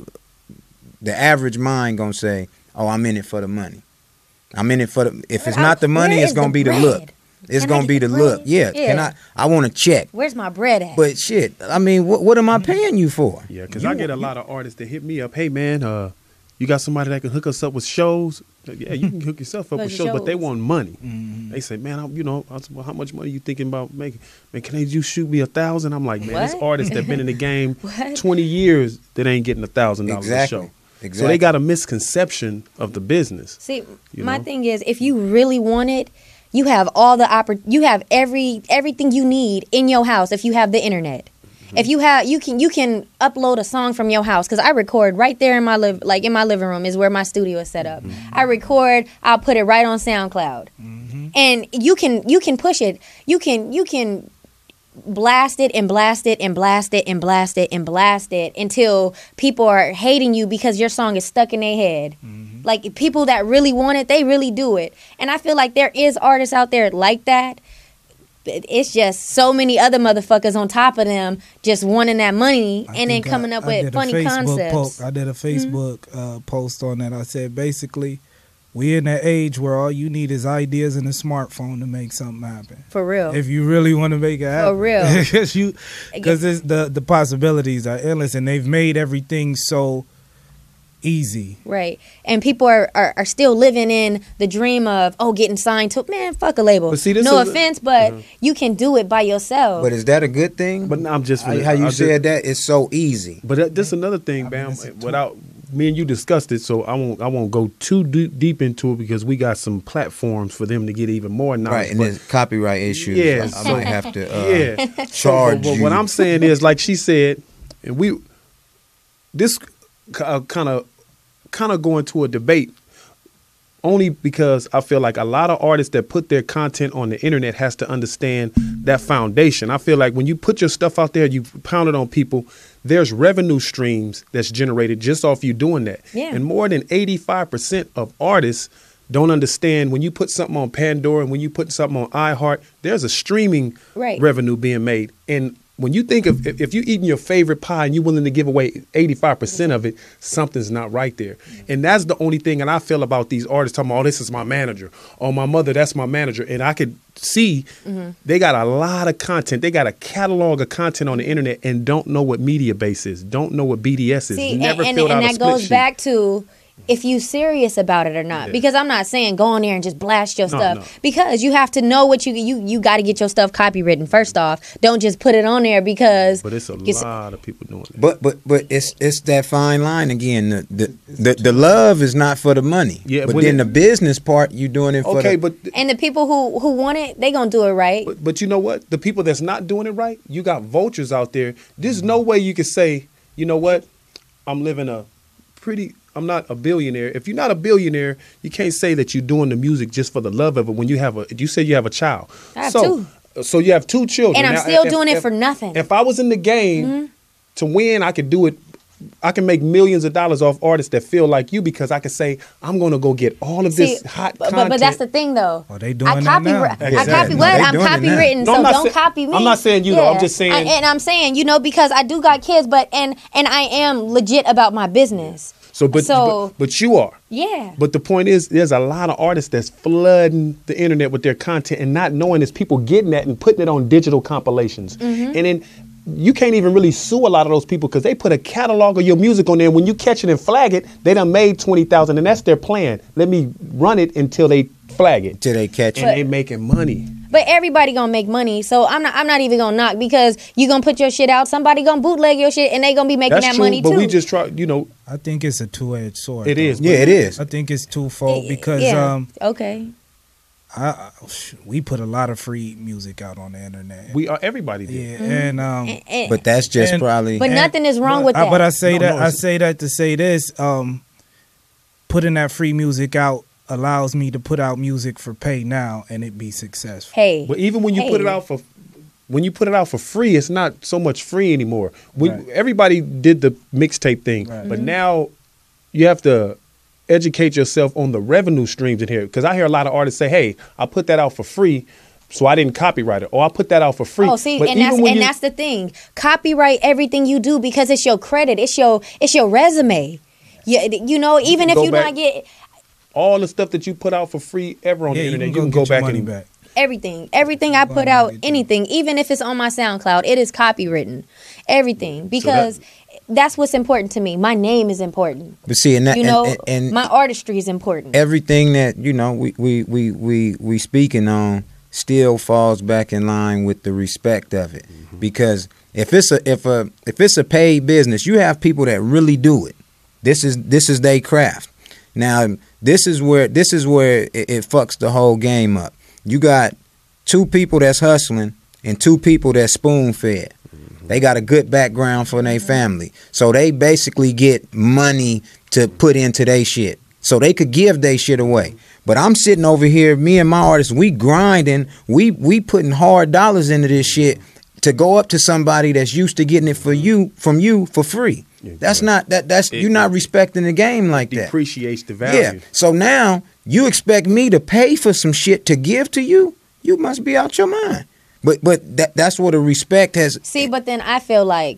the average mind gonna say, "Oh, I'm in it for the money. I'm in it for the." If it's Where- not the money, where it's is gonna the be the bread? look. It's Can I gonna get be the the look. bread? Yeah. Yeah. Can I? I want to check. where's my bread at? But shit, I mean, what what am I paying you for? Yeah, because I get a lot of artists that hit me up. Hey, man, uh, you got somebody that can hook us up with shows? Yeah, you can hook yourself up Hook with shows, but they shows. want money. Mm-hmm. They say, man, I, you know, I said, well, how much money you thinking about making? Man, can they just shoot me a thousand? I'm like, man, this What? artist that been in the game What? twenty years that ain't getting a thousand dollars a Exactly. show. So Exactly. they got a misconception of the business. See, You my know? thing is, if you really want it, you have all the oppor- you have every everything you need in your house if you have the internet. Mm-hmm. If you have, you can you can upload a song from your house, because I record right there in my live like in my living room is where my studio is set up. Mm-hmm. I record, I'll put it right on SoundCloud, and you can you can push it. You can you can blast it and blast it and blast it and blast it and blast it until people are hating you because your song is stuck in their head. Like people that really want it, they really do it. And I feel like there is artists out there like that. But it's just so many other motherfuckers on top of them just wanting that money I and then think coming I- up I with did a funny Facebook concepts. po- I did a Facebook uh, post on that. I said basically, we in that age where all you need is ideas and a smartphone to make something happen. For real. If you really want to make it happen, real. because you, because the the possibilities are endless, and they've made everything so easy. Right. And people are, are, are still living in the dream of, oh, getting signed to, man, fuck a label. But see, this no is- offense, but you can do it by yourself. But is that a good thing? But I'm just how, how you I said just- that it's so easy. But that, this another thing, Bam. Without me and you discussed it, so I won't I won't go too deep, deep into it because we got some platforms for them to get even more knowledge. Right, and But- there's copyright issues. Yeah, I, I so- might have to uh, yeah. charge So, but you. what I'm saying is, like she said, and we this kind of kind of go into a debate only because I feel like a lot of artists that put their content on the internet has to understand that foundation. I feel like when you put your stuff out there, you pound it on people, there's revenue streams that's generated just off you doing that. Yeah. And more than eighty-five percent of artists don't understand when you put something on Pandora and when you put something on iHeart, there's a streaming Right. revenue being made. And when you think of if, if you're eating your favorite pie and you're willing to give away eighty-five percent of it, something's not right there. And that's the only thing that I feel about these artists talking about, oh, this is my manager. Oh, my mother, that's my manager. And I could see they got a lot of content. They got a catalog of content on the internet and don't know what media base is, don't know what B D S is. See, Never and, and, filled out and a that split goes sheet. back to if you serious about it or not. Because I'm not saying go on there and just blast your No, stuff. no. Because you have to know what you you you got to get your stuff copywritten first off. Don't just put it on there because. But it's a it's- lot of people doing it. But but but it's it's that fine line again. The the, the, the love is not for the money. Yeah, but when then it- the business part, you doing it for Okay, the, but And the people who who want it, they gonna do it right. But, but you know what? The people that's not doing it right, you got vultures out there. There's no way you can say, you know what? I'm living a pretty, I'm not a billionaire. If you're not a billionaire, you can't say that you're doing the music just for the love of it when you have a, you say you have a child. I have so, So you have two children. And I'm Now, still if- doing it if- for nothing. If I was in the game Mhm. to win, I could do it. I can make millions of dollars off artists that feel like you because I can say, I'm going to go get all of this See, hot but, content. but that's the thing though. Are they doing I that copy, now? I Exactly. copy No, what? they I'm doing it now. copywritten, No, so I'm not don't say- copy me. I'm not saying you, though. I'm just saying- I, and I'm saying, you know, because I do got kids, but and and I am legit about my business. So, but, So- but, but you are. Yeah. But the point is, there's a lot of artists that's flooding the internet with their content and not knowing there's people getting that and putting it on digital compilations. Mhm. And then you can't even really sue a lot of those people because they put a catalog of your music on there. When you catch it and flag it, they done made twenty thousand, and that's their plan. Let me run it until they flag it. Till they catch and it. they making money. But everybody gonna make money, so I'm not. I'm not even gonna knock because you gonna put your shit out. Somebody gonna bootleg your shit, and they gonna be making That's that true, money but too. we just try, you know. I think it's a two-edged sword. It though. is, Yeah, it is. I think it's twofold because yeah. um, okay. I, I we put a lot of free music out on the internet. We are everybody did. Yeah, and um, And- and- But that's just and- probably. But and- nothing is wrong but with I- that. But I say No, that no, I it's- say that to say this. Um, putting that free music out allows me to put out music for pay now, and it be successful. Hey. But even when you hey. put it out for when you put it out for free, it's not so much free anymore. We, Right. Everybody did the mixtape thing, Right. but Mm-hmm. now you have to educate yourself on the revenue streams in here. Because I hear a lot of artists say, "Hey, I put that out for free, so I didn't copyright it," or "I put that out for free." Oh, see, But and even that's when and you- that's the thing. Copyright everything you do because it's your credit. It's your it's your resume. Yeah, you know, even if go you back- not get all the stuff that you put out for free ever on Yeah, the you internet, can you go can go get your back money and back. everything, everything I put out, anything, even if it's on my SoundCloud, it is copywritten. Everything because that's what's important to me. My name is important. But see, and that, You know, and, and, and my artistry is important. everything that you know we we we we we speaking on still falls back in line with the respect of it, because if it's a if a if it's a paid business, you have people that really do it. This is this is their craft. Now this is where this is where it, it fucks the whole game up. You got two people that's hustling and two people that's spoon fed. They got a good background for their family. So they basically get money to put into their shit. So they could give their shit away. But I'm sitting over here, me and my artists, we grinding, we we putting hard dollars into this shit to go up to somebody that's used to getting it for you from you for free. That's not that that's It- you're not respecting the game like that. depreciates the value. Yeah. So now you expect me to pay for some shit to give to you? You must be out your mind. But but that that's what a respect has. See, but then I feel like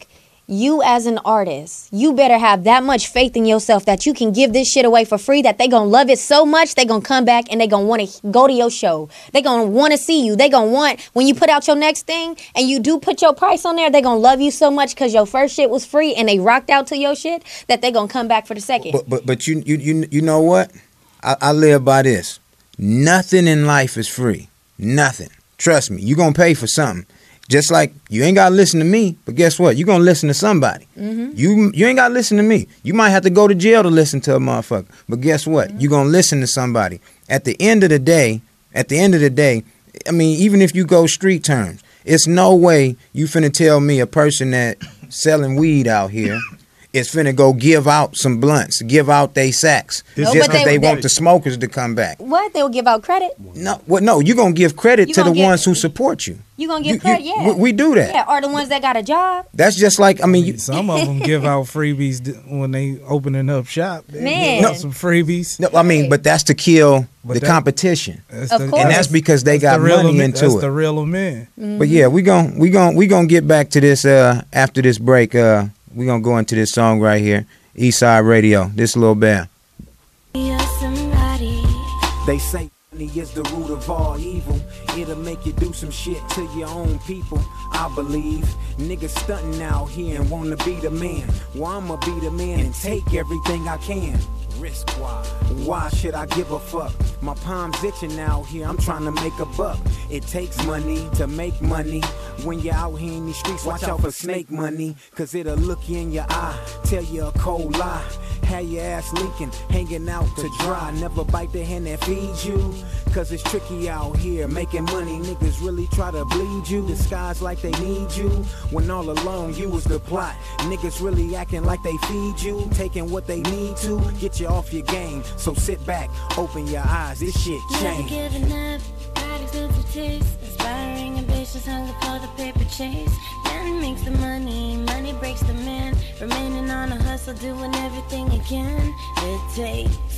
you as an artist, you better have that much faith in yourself that you can give this shit away for free, that they gonna love it so much they gonna come back and they gonna want to go to your show. They gonna want to see you. They gonna want, when you put out your next thing and you do put your price on there, they gonna love you so much because your first shit was free and they rocked out to your shit that they gonna come back for the second. But but but you you you you know what? I, I live by this. Nothing in life is free. Nothing. Trust me. You gonna pay for something. Just like you ain't gotta listen to me, but guess what? You gonna listen to somebody. Mm-hmm. You you ain't gotta listen to me. You might have to go to jail to listen to a motherfucker. But guess what? Mm-hmm. You gonna listen to somebody. At the end of the day, at the end of the day, I mean, even if you go street terms, it's no way you finna tell me a person that selling weed out here is finna go give out some blunts, give out they sacks, No, just but because they- they, want they- the smokers to come back. What? They'll give out credit? No, well, no, you gonna give credit You to the gonna give- ones who support you. You gonna You- give credit? you- Yeah. we- we do that. Yeah, or the ones that got a job. That's just like, I mean, you, Some of them give out freebies d- when they opening up shop. They Man. give out some freebies. no, I mean, but that's to kill But the that- competition, That's Of the- course. and that's because they that's got the real money men- into that's it. the real men. But yeah, we gon' we gon' we gonna get back to this uh after this break. Uh, we gonna go into this song right here, Eastside Radio. This little band. You're somebody. They say money is the root of all evil. It'll make you do some shit to your own people. I believe niggas stunting out here and wanna be the man. Well, I'ma be the man and take everything I can. Risk why? Why should I give a fuck? My palms itching out here. I'm trying to make a buck. It takes money to make money. When you're out here in these streets, watch out for snake money. Cause it'll look you in your eye, tell you a cold lie. Have your ass leaking, hanging out to dry. Never bite the hand that feeds you. Cause it's tricky out here, making money. Niggas really try to bleed you. Disguise like they need you. When all along you was the plot. Niggas really acting like they feed you. Taking what they need to, get you off your game. So sit back, open your eyes, this shit Never changed. giving up, got expensive taste. Inspiring ambitions, hunger for the paper chase. Man makes the money, money breaks the man. Remaining on a hustle, doing everything he can. It takes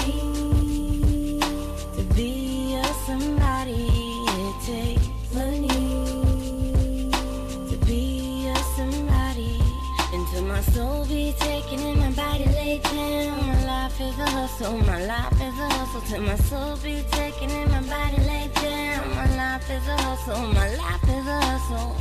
money to be a somebody. It takes money to be a somebody. Until my soul be taken and my body laid down. My life is a hustle, my life is a hustle. Till my soul be taken and my body laid down. My life is a hustle, my life is a hustle.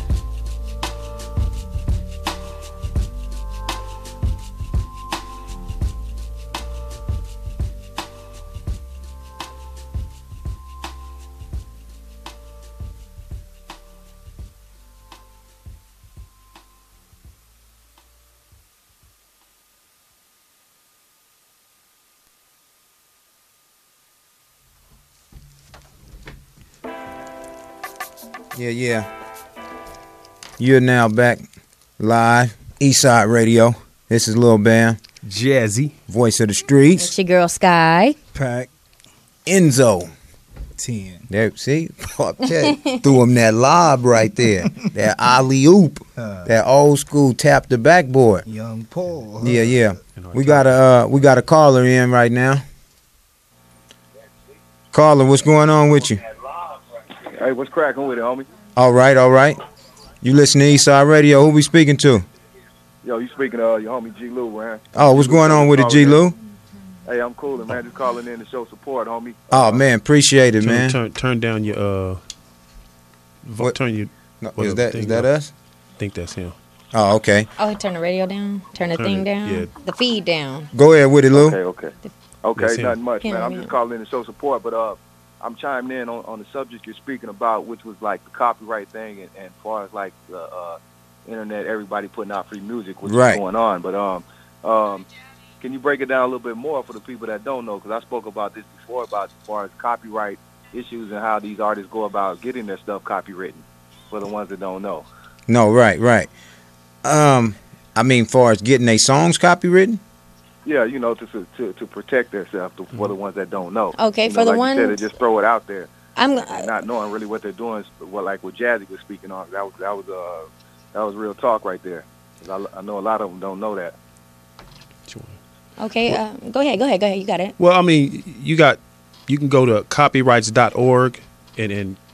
Yeah, yeah. You're now back live, Eastside Radio. This is Lil Bam, Jazzy. voice of the streets, It's your girl Sky. Pack Enzo. ten. There, see, okay. Threw him that lob right there, that alley oop, Uh, that old school tap the backboard. Young Paul. huh? Yeah, yeah. We got a uh, we got a caller in right now. Caller, what's going on with you? Hey, what's cracking with it, homie? All right, all right. You listen to Eastside Radio. Who we speaking to? Yo, you speaking of uh, your homie G. Lou, man. Oh, what's going on with it, G. Lou? Hey, I'm coolin', man. Just calling in to show support, homie. Oh man, appreciate it, Turn, man. turn turn down your uh. vo- What? Turn your. No, well, is that thing is that down. us? I think that's him. Oh, okay. Oh, turn the radio down. Turn the Turn thing it- down. yeah. The feed down. Go ahead with it, Lou. Okay, okay. Okay, That's him. nothing much, Him, man. I'm yeah. just calling in to show support, but uh, I'm chiming in on, on the subject you're speaking about, which was like the copyright thing, and, and as far as like the uh, internet, everybody putting out free music, which Right. is going on. But um, um, can you break it down a little bit more for the people that don't know? Because I spoke about this before about as far as copyright issues and how these artists go about getting their stuff copywritten. For the ones that don't know. No, right, right. Um, I mean, far as getting their songs copywritten. Yeah, you know, to to to protect themselves to, for the ones that don't know. Okay, You know, for the like you said, ones- they just throw it out there, I'm. and not knowing really what they're doing. What like what Jazzy was speaking on. That was that was uh that was real talk right there. 'Cause I, I know a lot of them don't know that. Okay. Uh, go ahead. Go ahead. Go ahead. You got it. Well, I mean, you got you can go to copyrights dot org and and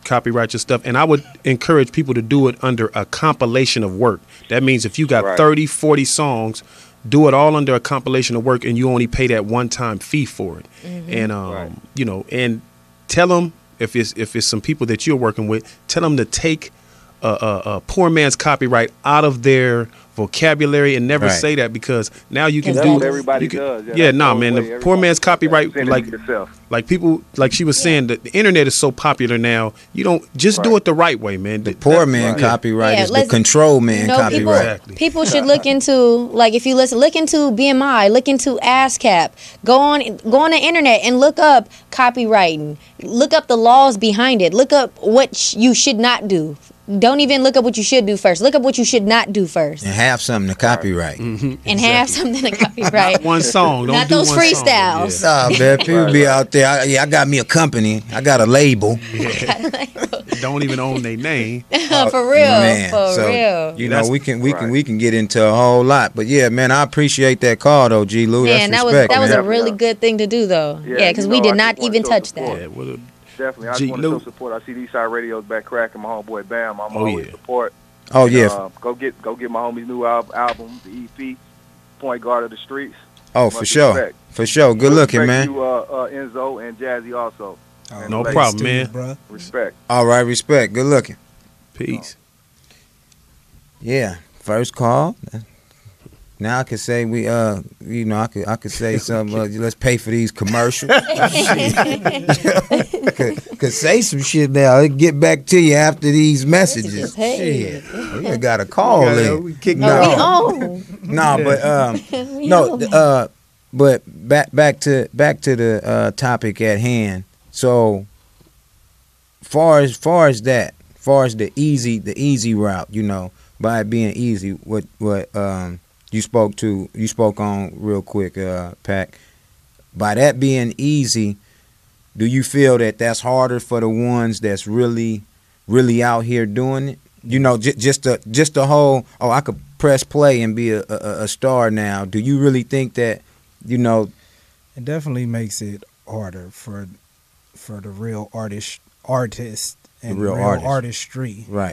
copyright your stuff. And I would encourage people to do it under a compilation of work. That means if you got Right. thirty, forty songs, do it all under a compilation of work, and you only pay that one-time fee for it. And um, Right. you know, and tell them if it's if it's some people that you're working with, tell them to take a, a, a poor man's copyright out of their vocabulary and never Right. say that, because now you can That's do what everybody you can- does. Yeah, Yeah, that's nah, the man. way The poor everybody man's does. copyright, Send it like to yourself. like people, like she was saying, that the internet is so popular now. You don't just do Right. it the right way, man. The poor man right. copyright Yeah, is the let's- control man No, people, copyright. Exactly. people should look into, like, if you listen, look into B M I, look into ASCAP. Go on, go on the internet and look up copywriting. Look up the laws behind it. Look up what sh- you should not do. Don't even look up what you should do first. Look up what you should not do first, And have something to copyright. and have something to copyright. One song, don't Not do those one song. freestyles. Nah, man, people be out there. I, yeah, I got me a company. I got a label. Yeah. Don't even own their name. For real, Man, for so, real. You know, That's- we can we can right. we can get into a whole lot, but yeah, man, I appreciate that call though, G. Lou. Man, That's that was respect, that was man. a really good thing to do, though. Yeah, Yeah, because you we know, did I not just wanna even show touch support. that. Yeah, what a, Definitely. I G. just want to Lou. show support. I see these side radios back cracking. My homeboy Bam. I'm Oh, always yeah. support. Oh And, yeah. uh, go get go get my homie's new al- album, the E P, Point Guard of the Streets. Oh, for Much sure. respect. For sure. Good looking, Respect man. You, uh, uh, Enzo and Jazzy also. Oh, And No Blaze. problem, Steve, man. bruh. Respect. All right, respect. Good looking. peace. Yeah. First call. Now I could say we uh you know I could I could say something. Uh, let's pay for these commercials. could, could say some shit now. I'll get back to you after these messages. Hey. Shit, we got a call We gotta- in. we kick no, Oh, we no, but um, own. We no, own. th- uh, but back back to back to the uh, topic at hand. So, far as far as that, far as the easy the easy route, you know, by it being easy, what what um you spoke to you spoke on real quick, uh, Pac. By that being easy, do you feel that that's harder for the ones that's really really out here doing it? You know, j- just the just the whole, oh, I could press play and be a, a, a star now. Do you really think that, you know? It definitely makes it harder for for the real artist artist and real real, artist. artistry, Right.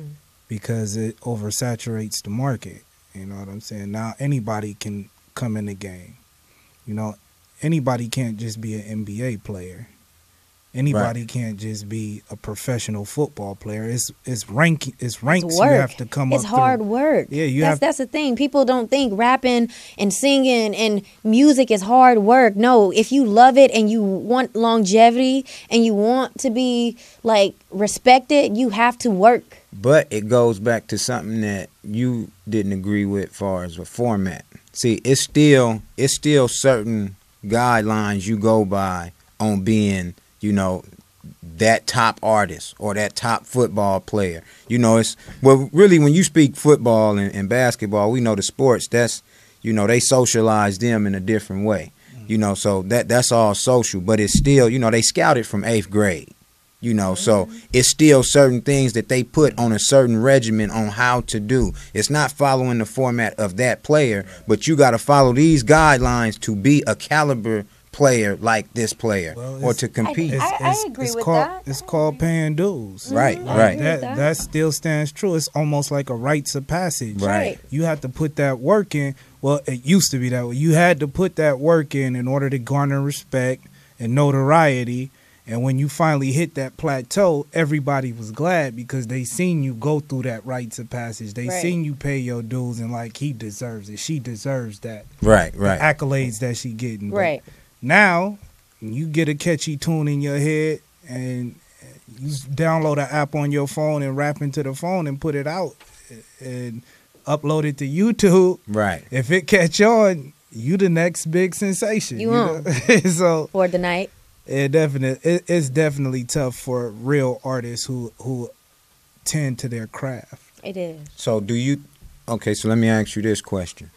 because it oversaturates the market. You know what I'm saying? Now anybody can come in the game. You know, anybody can't just be an N B A player. Anybody can't just be a professional football player. It's it's rank it's ranks It's you work. have to come It's up hard through. work. Yeah, you that's have that's the thing. People don't think rapping and singing and music is hard work. No, if you love it and you want longevity and you want to be like respected, you have to work. But it goes back to something that you didn't agree with, as far as the format. See, it's still it's still certain guidelines you go by on being, you know, that top artist or that top football player. You know, it's well, really, when you speak football and, and basketball, we know the sports. That's, you know, they socialize them in a different way. You know, so that that's all social. But it's still, you know, they scouted from eighth grade. You know, so it's still certain things that they put on a certain regimen on how to do. It's not following the format of that player, but you got to follow these guidelines to be a caliber player like this player, Well, or it's- to compete. I- I It's- agree it's with called, that. It's called paying dues. Right, Mhm. Like, right. That, that. that still stands true. It's almost like a rites of passage. Right. You have to put that work in. Well, it used to be that way. You had to put that work in in order to garner respect and notoriety. And when you finally hit that plateau, everybody was glad because they seen you go through that rites of passage. They Right. seen you pay your dues and like, he deserves it. She deserves that. Right, The right. accolades that she getting. But Right. now, you get a catchy tune in your head and you download an app on your phone and rap into the phone and put it out and upload it to YouTube. Right. If it catch on, you the next big sensation. You know? So For the night. it definitely it, it's definitely tough for real artists who who tend to their craft. It is. So do you? Okay, so let me ask you this question.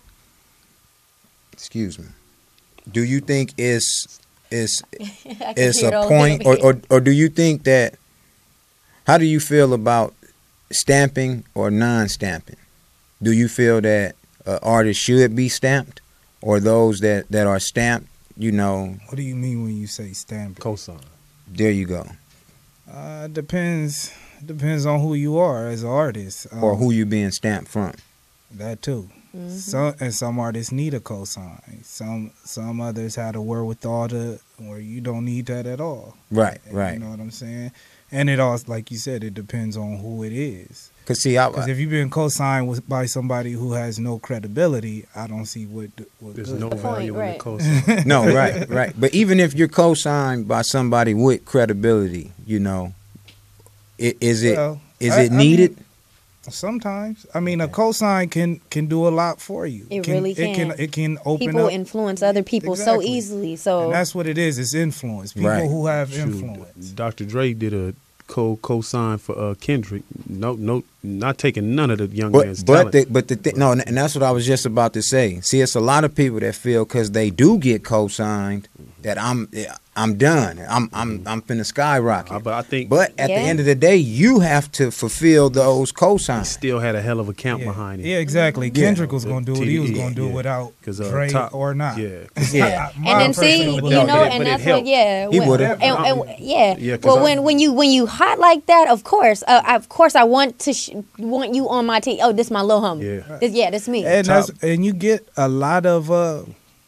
Excuse me. Do you think it's it's I can it's hear it a all point, over or, here. or or do you think that? How do you feel about stamping or non-stamping? Do you feel that uh, artists should be stamped, or those that, that are stamped? You know, What do you mean when you say stamping? Cosign. there you go. Uh, depends. Depends on who you are as an artist, um, or who you being stamped from. That too. Mhm. Some and some artists need a cosign. Some some others had a wherewithal to where you don't need that at all. Right, You right. know what I'm saying? And it all, like you said, it depends on who it is. Cause see, I, Because if you've been co-signed with, by somebody who has no credibility, I don't see what. what There's good no is. value in the right. cosign. no, right, right. But even if you're co-signed by somebody with credibility, you know, i- is it is Well, it I- I needed? mean, sometimes, I mean, a cosign can can do a lot for you. It can, really It can. can it can open People up. influence other people so Exactly. easily. So And that's what it is. It's influence. People Right. who have Shoot, influence. Doctor Dre did a co co-sign for uh, Kendrick. No, no, not taking none of the young man's But but talent. the, but the thi- no, and that's what I was just about to say. See, it's a lot of people that feel because they do get co-signed that I'm I'm done. I'm I'm I'm finna skyrocket. Uh, but I think But at Yeah. the end of the day, you have to fulfill those he cosigns. still had a hell of a count Yeah. behind him. Yeah, exactly. Kendrick was The going to do what he was T D E, going to do yeah. without 'Cause, uh, Dre Top- or not. Yeah. Yeah. My and then see, personal you belief. know, but it- and but it that's what, helped. yeah, He when- would've. and, and, yeah. Yeah, 'cause well, I- when when you when you hot like that, of course, uh, of course, I want to sh- want you on my team. Oh, this my little homie. Yeah. This, yeah, this me. And Top. that's and you get a lot of uh,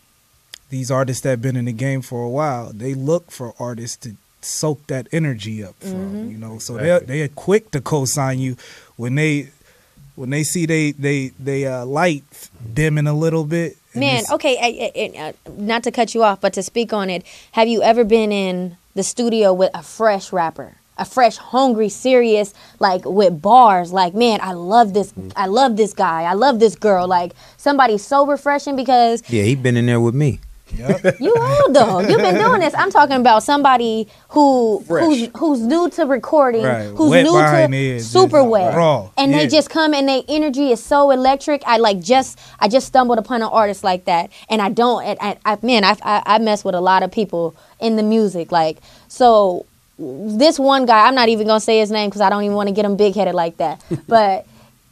these artists that have been in the game for a while. They look for artists to soak that energy up from. Mm-hmm. You know, so Exactly. they they're quick to co-sign you when they when they see they they they uh, light dimming a little bit. and Man, it's- okay, I, I, I, uh, not to cut you off, but to speak on it, have you ever been in the studio with a fresh rapper? A fresh, hungry, serious, like with bars. Like, man, I love this. I love this guy. I love this girl. Like somebody so refreshing because Yeah, he been in there with me. Yep. you old though. You've been doing this. I'm talking about somebody who Fresh. who's who's new to recording, Right. who's Wet new behind to the ears, super just wet, raw. and they Yeah. just come and their energy is so electric. I like just I just stumbled upon an artist like that, and I don't. And I, I man, I, I I mess with a lot of people in the music, like so. This one guy, I'm not even gonna say his name because I don't even want to get him big headed like that, but.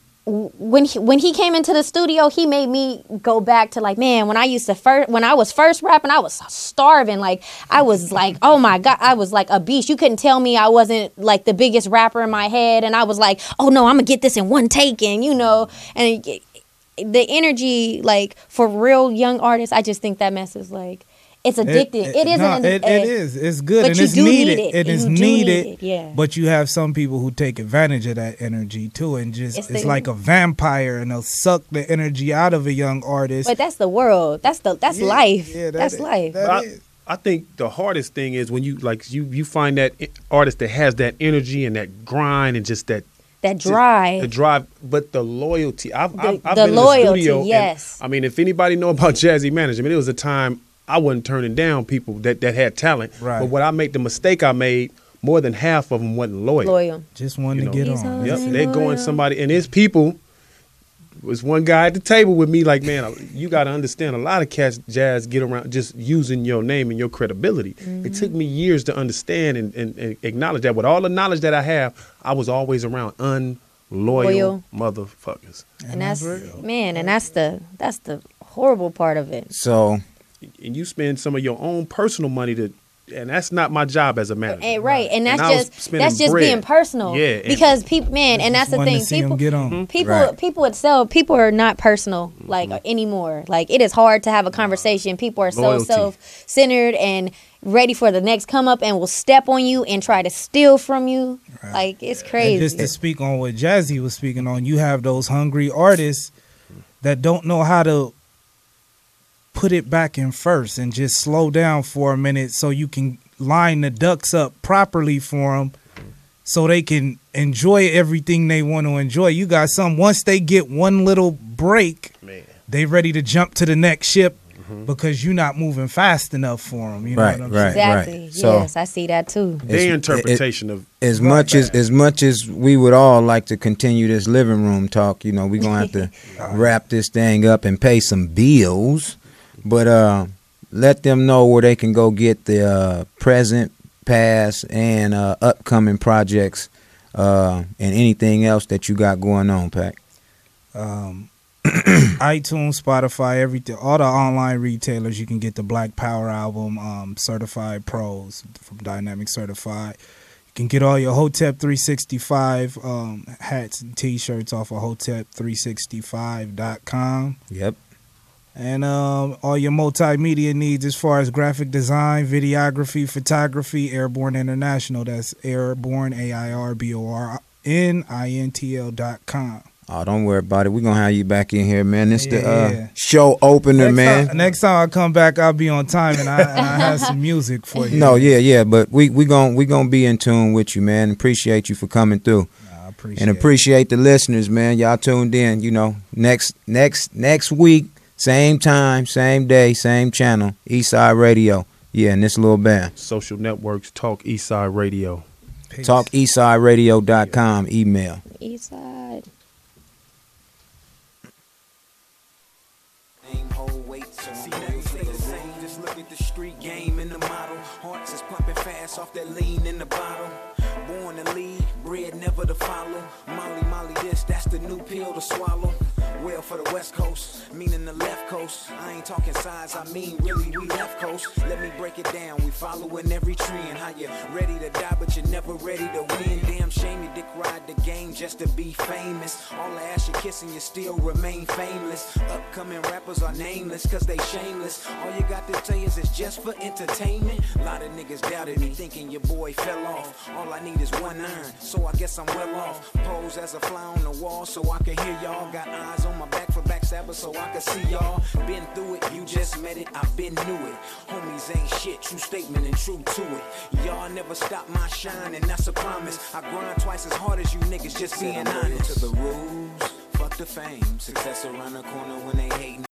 When he, when he came into the studio, he made me go back to like, man, when I used to first, when I was first rapping, I was starving. Like, I was like, oh my God, I was like a beast. You couldn't tell me I wasn't like the biggest rapper in my head. And I was like, oh no, I'm gonna get this in one take. And you know, and it- the energy, like for real young artists, I just think that mess is like, it's addictive. It, isn't. no, an- it, uh, it is. It's good but and you it's do need needed. it. It is You do need needed. it, yeah. But you have some people who take advantage of that energy too, and just It's it's, the- like a vampire, and they'll suck the energy out of a young artist. But that's the world. That's the that's Yeah, life. yeah, that that's is- life. that But I, is. I think the hardest thing is when you like you you find that i- artist that has that energy and that grind and just that that just drive. the drive, but the loyalty. I've, The- I've, I've the been loyalty, in the studio. and, yes. I mean, if anybody know about Jazzy Management, it was a time I wasn't turning down people that, that had talent. Right. But when I made the mistake I made, more than half of them wasn't loyal. Loyal. Just wanted You to know. get These on. hoes Yep, ain't they're going loyal. somebody, and his people was one guy at the table with me. Like, man, you got to understand, a lot of cats, Jazz, get around just using your name and your credibility. Mm-hmm. It took me years to understand and, and, and acknowledge that. With all the knowledge that I have, I was always around unloyal Loyal. motherfuckers. And that's man, and that's the that's the horrible part of it. So And you spend some of your own personal money to, and that's not my job as a manager. And, right, and that's I was just spending that's just bread. being personal. Yeah, and- because people, man, and that's the wanted thing. to see 'em People, get on. people, Right. people itself, people are not personal like anymore. Like it is hard to have a conversation. People are so Loyalty. self-centered and ready for the next come up and will step on you and try to steal from you. Like it's And crazy. just to speak on what Jazzy was speaking on, you have those hungry artists that don't know how to put it back in first and just slow down for a minute so you can line the ducks up properly for them so they can enjoy everything they want to enjoy. You got some, once they get one little break, Man. they ready to jump to the next ship because you're not moving fast enough for them. You know Right, what I'm right. saying? exactly. So- yes, I see that too. Their It's- interpretation of as much as as much as we would all like to continue this living room talk, you know, we're gonna have to wrap this thing up and pay some bills. But uh, let them know where they can go get the uh, present, past, and uh, upcoming projects uh, and anything else that you got going on, Pac. um, iTunes, Spotify, everything, all the online retailers, you can get the Black Power album, um, Certified Pros from Dynamic Certified. You can get all your Hotep three sixty-five um, hats and T-shirts off of hotep three sixty-five dot com. Yep. And um, all your multimedia needs as far as graphic design, videography, photography, Airborne International. That's Airborne, A I R B O R N I N T L dot com. Oh, don't worry about it. We're going to have you back in here, man. This Yeah, the uh, yeah. show opener, Next man. Time, next time I come back, I'll be on time, and I, and I have some music for you. No, yeah, yeah, but we we gon' we gonna be in tune with you, man. Appreciate you for coming through. I appreciate and appreciate the listeners, man. Y'all tuned in. You know, next next next week, same time, same day, same channel, Eastside Radio. Yeah, and this little band. Social networks, Talk Eastside Radio. Talk eastside radio dot com. Email. Eastside. Just look at the street game in the model. Hearts is pumping fast off that lean in the bottle. Born to lead, bread never to follow. Molly, Molly, this, that's the new pill to swallow. Well, for the West Coast, meaning the left coast. I ain't talking sides, I mean really we left coast. Let me break it down, we following every trend. How you ready to die, but you're never ready to win. Damn shame you dick ride the game just to be famous. All the ass you kissing, you still remain fameless. Upcoming rappers are nameless, cause they shameless. All you got to tell is it's just for entertainment. A lot of niggas doubted me, thinking your boy fell off. All I need is one iron, so I guess I'm well off. Pose as a fly on the wall, so I can hear y'all. Got eyes on my back for backstabbers, so I can see y'all. Been through it, you just met it, I been knew it. Homies ain't shit, true statement and true to it. Y'all never stop my shine, and that's a promise. I grind twice as hard as you niggas, just being honest. To the rules, fuck the fame. Success around the corner when they hating.